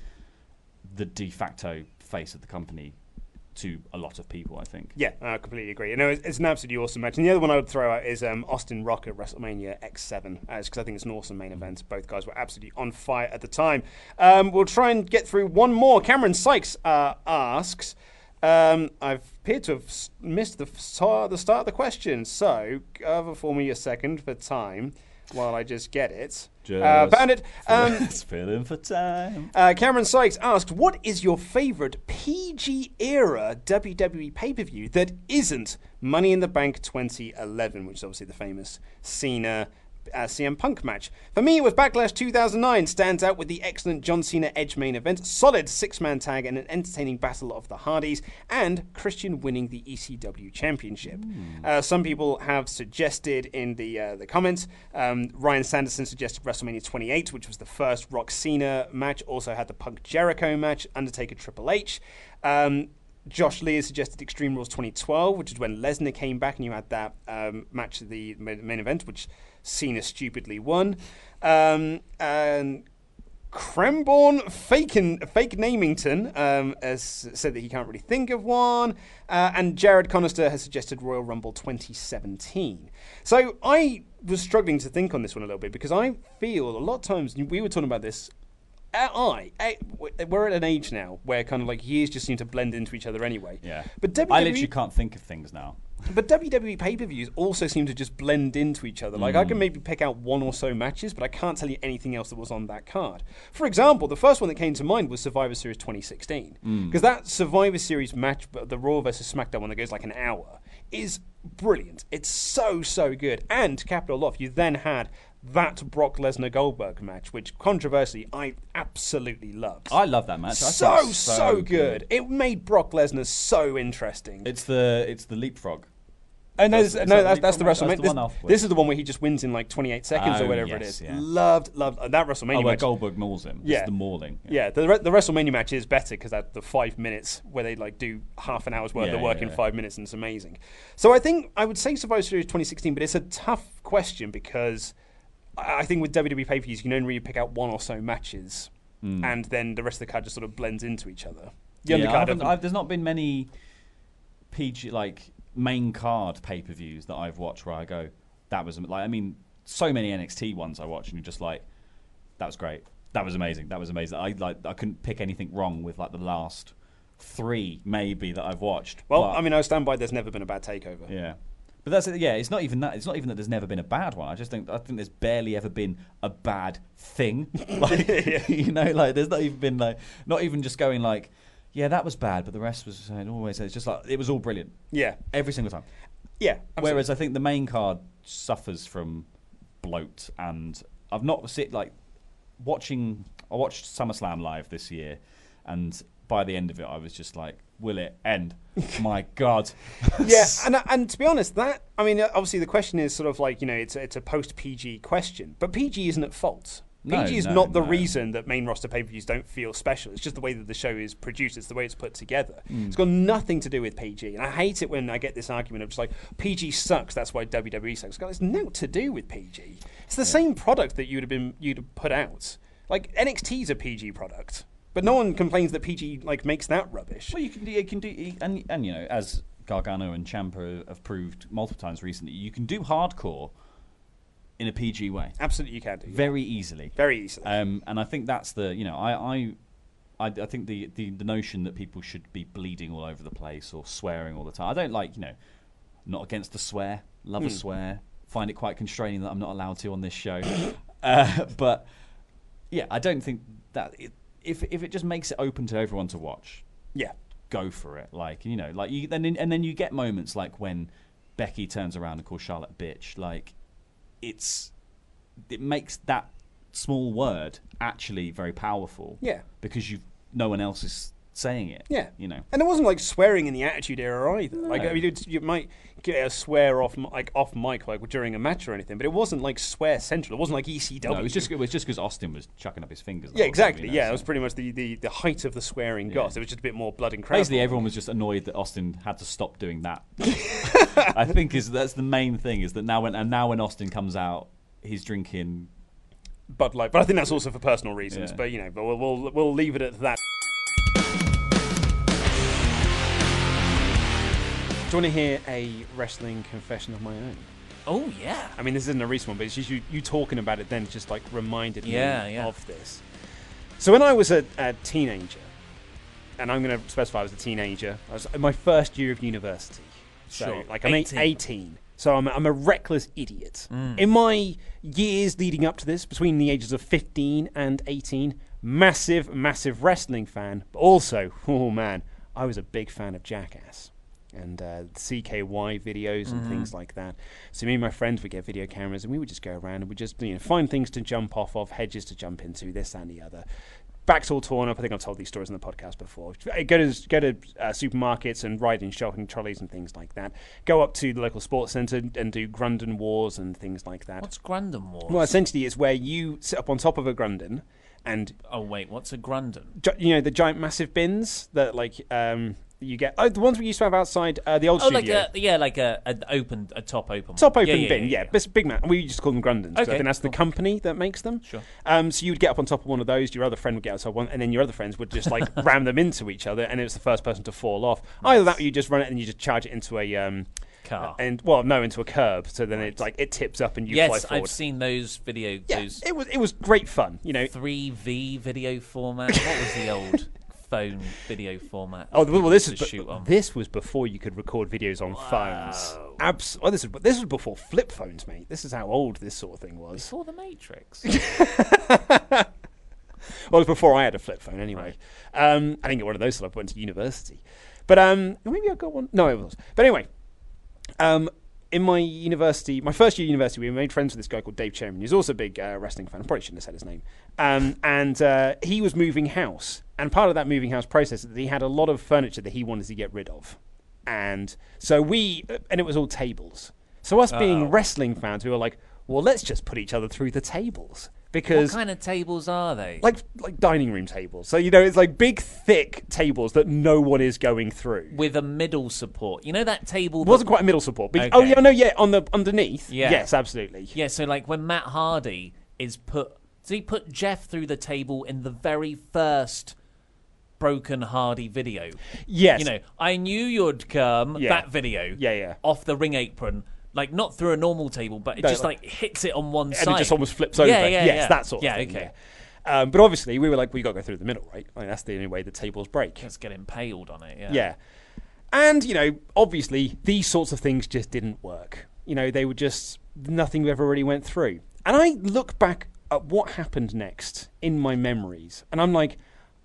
the de facto face of the company to a lot of people, I think. Yeah, I completely agree. You know, it's, it's an absolutely awesome match. And the other one I would throw out is um, Austin Rock at WrestleMania X seven, because I think it's an awesome main event. Both guys were absolutely on fire at the time. Um, we'll try and get through one more. Cameron Sykes uh, asks, um, I appear to have s- missed the, f- the start of the question, so cover for me a second for time while I just get it. Just uh, found it. Um, Just filling for time. Uh, Cameron Sykes asked, what is your favourite P G era W W E pay-per-view that isn't Money in the Bank twenty eleven, which is obviously the famous Cena uh, C M Punk match? For me, it was Backlash two thousand nine. Stands out with the excellent John Cena Edge main event, solid six-man tag, and an entertaining battle of the Hardys, and Christian winning the E C W Championship. Uh, some people have suggested in the uh, the comments, um, Ryan Sanderson suggested WrestleMania twenty-eight, which was the first Rock Cena match, also had the Punk Jericho match, Undertaker Triple H. Um, Josh Lee has suggested Extreme Rules twenty twelve, which is when Lesnar came back and you had that um, match at the main main event, which Cena stupidly won. Um, and Cranborn Faken, Fake Namington um, has said that he can't really think of one. Uh, and Jared Conister has suggested Royal Rumble twenty seventeen. So I was struggling to think on this one a little bit because I feel a lot of times, we were talking about this, I, I, we're at an age now where kind of like years just seem to blend into each other anyway. Yeah. But W W E, I literally can't think of things now. But W W E pay-per-views also seem to just blend into each other. Like, I can maybe pick out one or so matches, but I can't tell you anything else that was on that card. For example, the first one that came to mind was Survivor Series twenty sixteen. Because that Survivor Series match, the Raw versus SmackDown one that goes like an hour, is brilliant. It's so, so good. And to cap it all off, you then had that Brock Lesnar Goldberg match, which controversially I absolutely loved. I love that match. I So, think it's so, so good. good. It made Brock Lesnar so interesting. It's the it's the leapfrog. Oh, no, That's- this- is no, that that's, the that's the leapfrog match? WrestleMania. That's the This, one afterwards. this is the one where he just wins in like twenty-eight seconds Oh, or whatever it yes, is. yeah. Loved, loved uh, that WrestleMania Oh, where match. Goldberg mauls him. Yeah. It's the mauling. Yeah, the re- the WrestleMania match is better because that the five minutes where they like do half an hour's worth Yeah, of work yeah, in yeah. five minutes and it's amazing. So I think I would say Survivor Series twenty sixteen, but it's a tough question because I I think with W W E pay-per-views you can only really pick out one or so matches, Mm. and then the rest of the card just sort of blends into each other. The Yeah, I undercard haven't- of- I've, there's not been many P G like main card pay-per-views that I've watched where I go, that was like I mean, so many N X T ones I watch and you're just like, that was great, that was amazing, that was amazing. I like I couldn't pick anything wrong with like the last three maybe that I've watched. well, but- I mean, I stand by. There's never been a bad takeover. Yeah. But that's it. Yeah, it's not even that. It's not even that there's never been a bad one. I just think I think there's barely ever been a bad thing. Like, you know, like there's not even been like not even just going like, yeah, that was bad, but the rest was uh, always. It's just like it was all brilliant. Yeah, every single time. Yeah. Absolutely. Whereas I think the main card suffers from bloat, and I've not sit like watching. I watched SummerSlam live this year, and by the end of it, I was just like, "Will it end?" My God. Yeah, and and to be honest, that I mean, obviously the question is sort of like, you know, it's it's a post P G question, but P G isn't at fault. P G No, is no, not the no. reason that main roster pay-per-views don't feel special. It's just the way that the show is produced. It's the way it's put together. Mm. It's got nothing to do with P G. And I hate it when I get this argument of just like, P G sucks, that's why W W E sucks. It's got it's nothing to do with P G. It's the same product that you'd have been you'd have put out. Like, N X T's a P G product. But no one complains that P G like makes that rubbish. Well, you can do, you can do, and and you know, as Gargano and Ciampa have proved multiple times recently, you can do hardcore in a P G way. Absolutely, you can do. Very easily. Very easily. Um, and I think that's the, you know, I, I, I, I think the, the the notion that people should be bleeding all over the place or swearing all the time. I don't like, you know, not against the swear. Love Hmm. a swear. Find it quite constraining that I'm not allowed to on this show. uh, but yeah, I don't think that it, if if it just makes it open to everyone to watch, yeah, go for it. Like, you know, like you then and then you get moments like when Becky turns around and calls Charlotte bitch. Like, it's it makes that small word actually very powerful. Yeah, because you no one else is saying it. Yeah, you know. And it wasn't like swearing in the Attitude Era either. No. Like, I mean, it's, you might get a swear off, like off mic, like during a match or anything, but it wasn't like swear central. It wasn't like E C W. No, it was just it was just because Austin was chucking up his fingers. the Yeah, whole exactly. time, you know, yeah, so. it was pretty much the, the, the height of the swearing Yeah. got. It was just a bit more blood and crap. Basically, everyone was just annoyed that Austin had to stop doing that. I think is that's the main thing is that now when and now when Austin comes out, he's drinking Bud Light, but I think that's also for personal reasons. Yeah. But you know, but we'll, we'll we'll leave it at that. Do you want to hear a wrestling confession of my own? Oh, yeah. I mean, this isn't a recent one, but it's just you, you talking about it then just like reminded Yeah, me yeah. of this. So when I was a, a teenager, and I'm going to specify I was a teenager, I was in my first year of university. So Sure. like I'm eighteen. eighteen. So I'm a, I'm a reckless idiot. Mm. In my years leading up to this, between the ages of fifteen and eighteen, massive, massive wrestling fan, but also, oh man, I was a big fan of Jackass and uh, C K Y videos and Mhm. things like that. So me and my friends would get video cameras and we would just go around and we'd just, you know, find things to jump off of, hedges to jump into, this and the other. Backs all torn up. I think I've told these stories on the podcast before. Go to go to uh, supermarkets and ride in shopping trolleys and things like that. Go up to the local sports centre and do Grundon Wars and things like that. What's Grundon Wars? Well, essentially, it's where you sit up on top of a Grundon and Oh, wait, what's a Grundon? gi- you know the giant massive bins that like um, you get. Oh, the ones we used to have outside uh, the old Oh, like studio. a, yeah, like a, a open, a top open one. Top open yeah, yeah, bin, yeah, yeah, yeah. Big, big man. We used to call them Grundons. 'cause I Okay, think that's the cool. company that makes them. Sure. Um, so you would get up on top of one of those. Your other friend would get on top of one, and then your other friends would just like ram them into each other, and it was the first person to fall off. Either that, or you just run it and you just charge it into a um, Car. and well, no, into a curb. So then it like it tips up and you fly Yes, forward. I've seen those video. Yeah, those it was it was great fun. You know, three V video format. What was the old phone video format? Oh well, this to is shoot on. this was before you could record videos on phones. Abs- oh, this is this was before flip phones, mate. This is how old this sort of thing was. Before the Matrix. Well, it was before I had a flip phone, anyway. Um, I didn't get one of those till I went to university. But um, maybe I got one. No, it was. But anyway, um, in my university, my first year at university, we made friends with this guy called Dave Chairman. He's also a big uh, wrestling fan. I probably shouldn't have said his name. Um, and uh, he was moving house. And part of that moving house process is that he had a lot of furniture that he wanted to get rid of. And so we, and it was all tables. So us being Uh-oh. wrestling fans, we were like, well, let's just put each other through the tables. Because What kind of tables are they? like like dining room tables. So you know, it's like big, thick tables that no one is going through. With a middle support. You know that table? It that- wasn't quite a middle support. But Okay. oh yeah, no, yeah, on the underneath. Yeah. Yes, absolutely. Yeah, so like when Matt Hardy is put... Does he put Jeff through the table in the very first Broken Hardy video? Yes. You know, I knew you'd come, Yeah. that video. Yeah, yeah. Off the ring apron. Like, not through a normal table, but it No, just, like- like, hits it on one And side. it just almost flips over. Yeah, yeah, yes, yeah. that sort of yeah, thing. okay. Yeah. Um, but obviously, we were like, we got to go through the middle, right? I mean, that's the only way the tables break. Let's get impaled on it, yeah. Yeah. And, you know, obviously, these sorts of things just didn't work. You know, they were just, nothing ever really went through. And I look back at what happened next in my memories, and I'm like,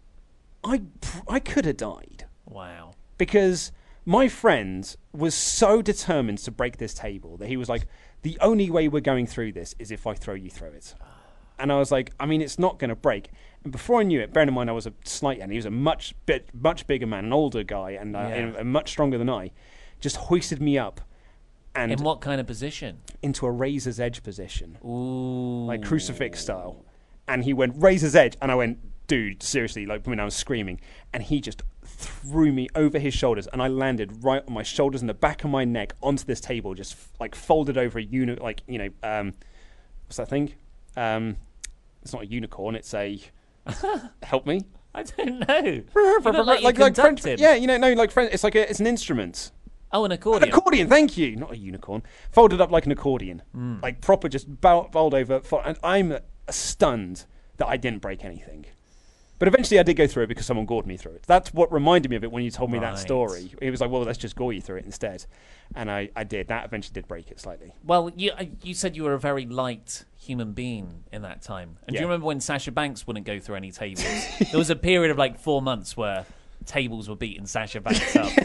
I, I could have died. Wow. Because my friend was so determined to break this table that he was like, the only way we're going through this is if I throw you through it. And I was like, I mean, it's not going to break. And before I knew it, bearing in mind I was a slight, and he was a much bit, much bigger man, an older guy, and, uh, Yeah. and, and much stronger than I, just hoisted me up. And In what kind of position? Into a razor's edge position. Ooh. Like crucifix style. And he went, razor's edge. And I went, dude, seriously, like when I was screaming. And he just threw me over his shoulders. And I landed right on my shoulders and the back of my neck onto this table, just f- like folded over a uni- like, you know, um, what's that thing? Um, it's not a unicorn, it's a... help me? I don't know. You look like, like, you're like French, conducting. yeah, you know, no, like French, it's like a, it's an instrument. Oh, an accordion. An accordion, thank you. Not a unicorn. Folded up like an accordion. Mm. Like proper, just bow, bowled over. fo- And I'm uh, stunned that I didn't break anything. But eventually I did go through it because someone gored me through it. That's what reminded me of it when you told me Right. that story. It was like, well, let's just gore you through it instead. And I, I did. That eventually did break it slightly. Well, you uh, you said you were a very light human being in that time. And do Yeah. you remember when Sasha Banks wouldn't go through any tables? There was a period of like four months where tables were beating Sasha Banks up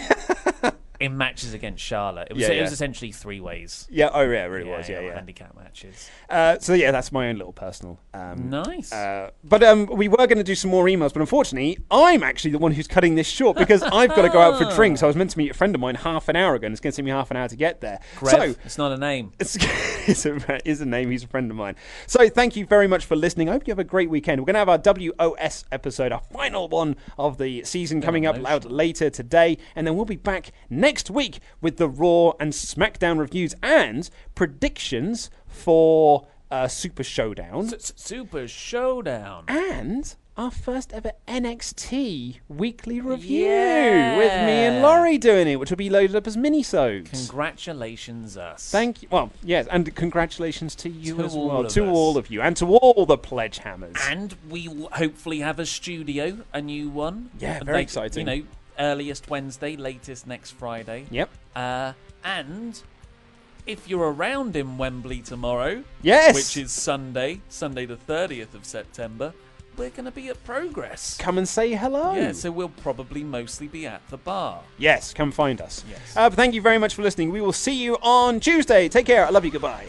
in matches against Charlotte. It was Yeah, it was yeah. essentially three ways. Yeah, oh yeah, it really was. Yeah, yeah. Handicap matches. Uh, so yeah, that's my own little personal. Um, Nice. Uh, but um, we were going to do some more emails, but unfortunately, I'm actually the one who's cutting this short because I've got to go out for drinks. I was meant to meet a friend of mine half an hour ago, and it's going to take me half an hour to get there. Grev, So it's not a name. it's, it's, a, it's a name. He's a friend of mine. So thank you very much for listening. I hope you have a great weekend. We're going to have our W O S episode, our final one of the season, coming up out later today, and then we'll be back next week with the Raw and SmackDown reviews and predictions for uh, Super Showdown. Super Showdown. And our first ever N X T weekly review Yeah. with me and Laurie doing it, which will be loaded up as mini-sodes. Congratulations, us. Thank you. Well, yes, and congratulations to you To as all well. of To us. all of you. And to all the Pledge Hammers. And we will hopefully have a studio, a new one. Yeah, very Like, exciting. You know, earliest Wednesday, latest next Friday. Yep. Uh, and if you're around in Wembley tomorrow, Yes. which is Sunday, Sunday the thirtieth of September, we're going to be at Progress. Come and say hello. Yeah, so we'll probably mostly be at the bar. Yes, come find us. Yes. Uh, but thank you very much for listening. We will see you on Tuesday. Take care. I love you. Goodbye.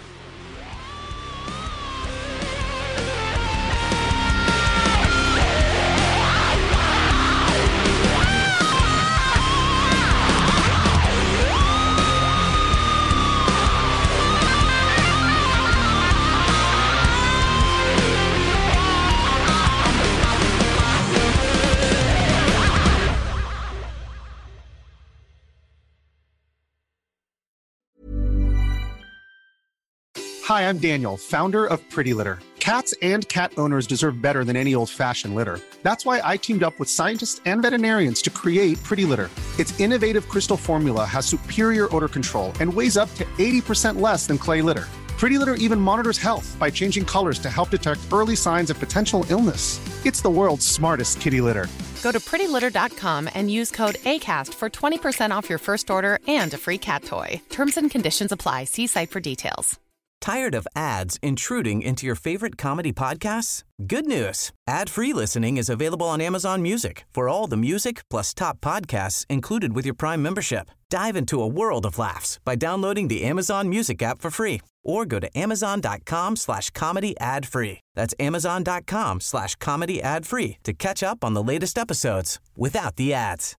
Hi, I'm Daniel, founder of Pretty Litter. Cats and cat owners deserve better than any old-fashioned litter. That's why I teamed up with scientists and veterinarians to create Pretty Litter. Its innovative crystal formula has superior odor control and weighs up to eighty percent less than clay litter. Pretty Litter even monitors health by changing colors to help detect early signs of potential illness. It's the world's smartest kitty litter. Go to pretty litter dot com and use code ACAST for twenty percent off your first order and a free cat toy. Terms and conditions apply. See site for details. Tired of ads intruding into your favorite comedy podcasts? Good news. Ad-free listening is available on Amazon Music for all the music plus top podcasts included with your Prime membership. Dive into a world of laughs by downloading the Amazon Music app for free or go to amazon.com slash comedy ad free. That's amazon.com slash comedy ad free to catch up on the latest episodes without the ads.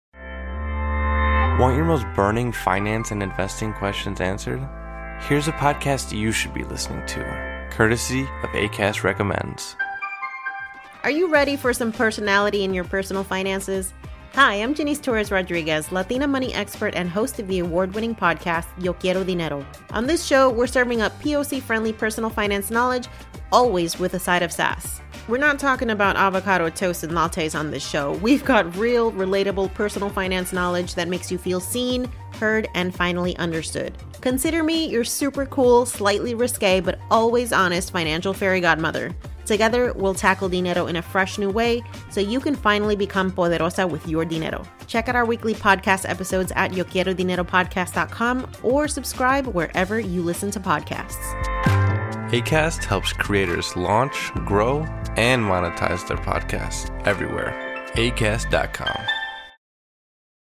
Want your most burning finance and investing questions answered? Here's a podcast you should be listening to, courtesy of Acast Recommends. Are you ready for some personality in your personal finances? Hi, I'm Janice Torres Rodriguez, Latina money expert and host of the award-winning podcast, Yo Quiero Dinero. On this show, we're serving up P O C-friendly personal finance knowledge, always with a side of sass. We're not talking about avocado toast and lattes on this show. We've got real, relatable personal finance knowledge that makes you feel seen, heard, and finally understood. Consider me your super cool, slightly risque, but always honest financial fairy godmother. Together, we'll tackle dinero in a fresh new way so you can finally become poderosa with your dinero. Check out our weekly podcast episodes at yo quiero dinero podcast dot com or subscribe wherever you listen to podcasts. Acast helps creators launch, grow, and monetize their podcasts everywhere. acast dot com.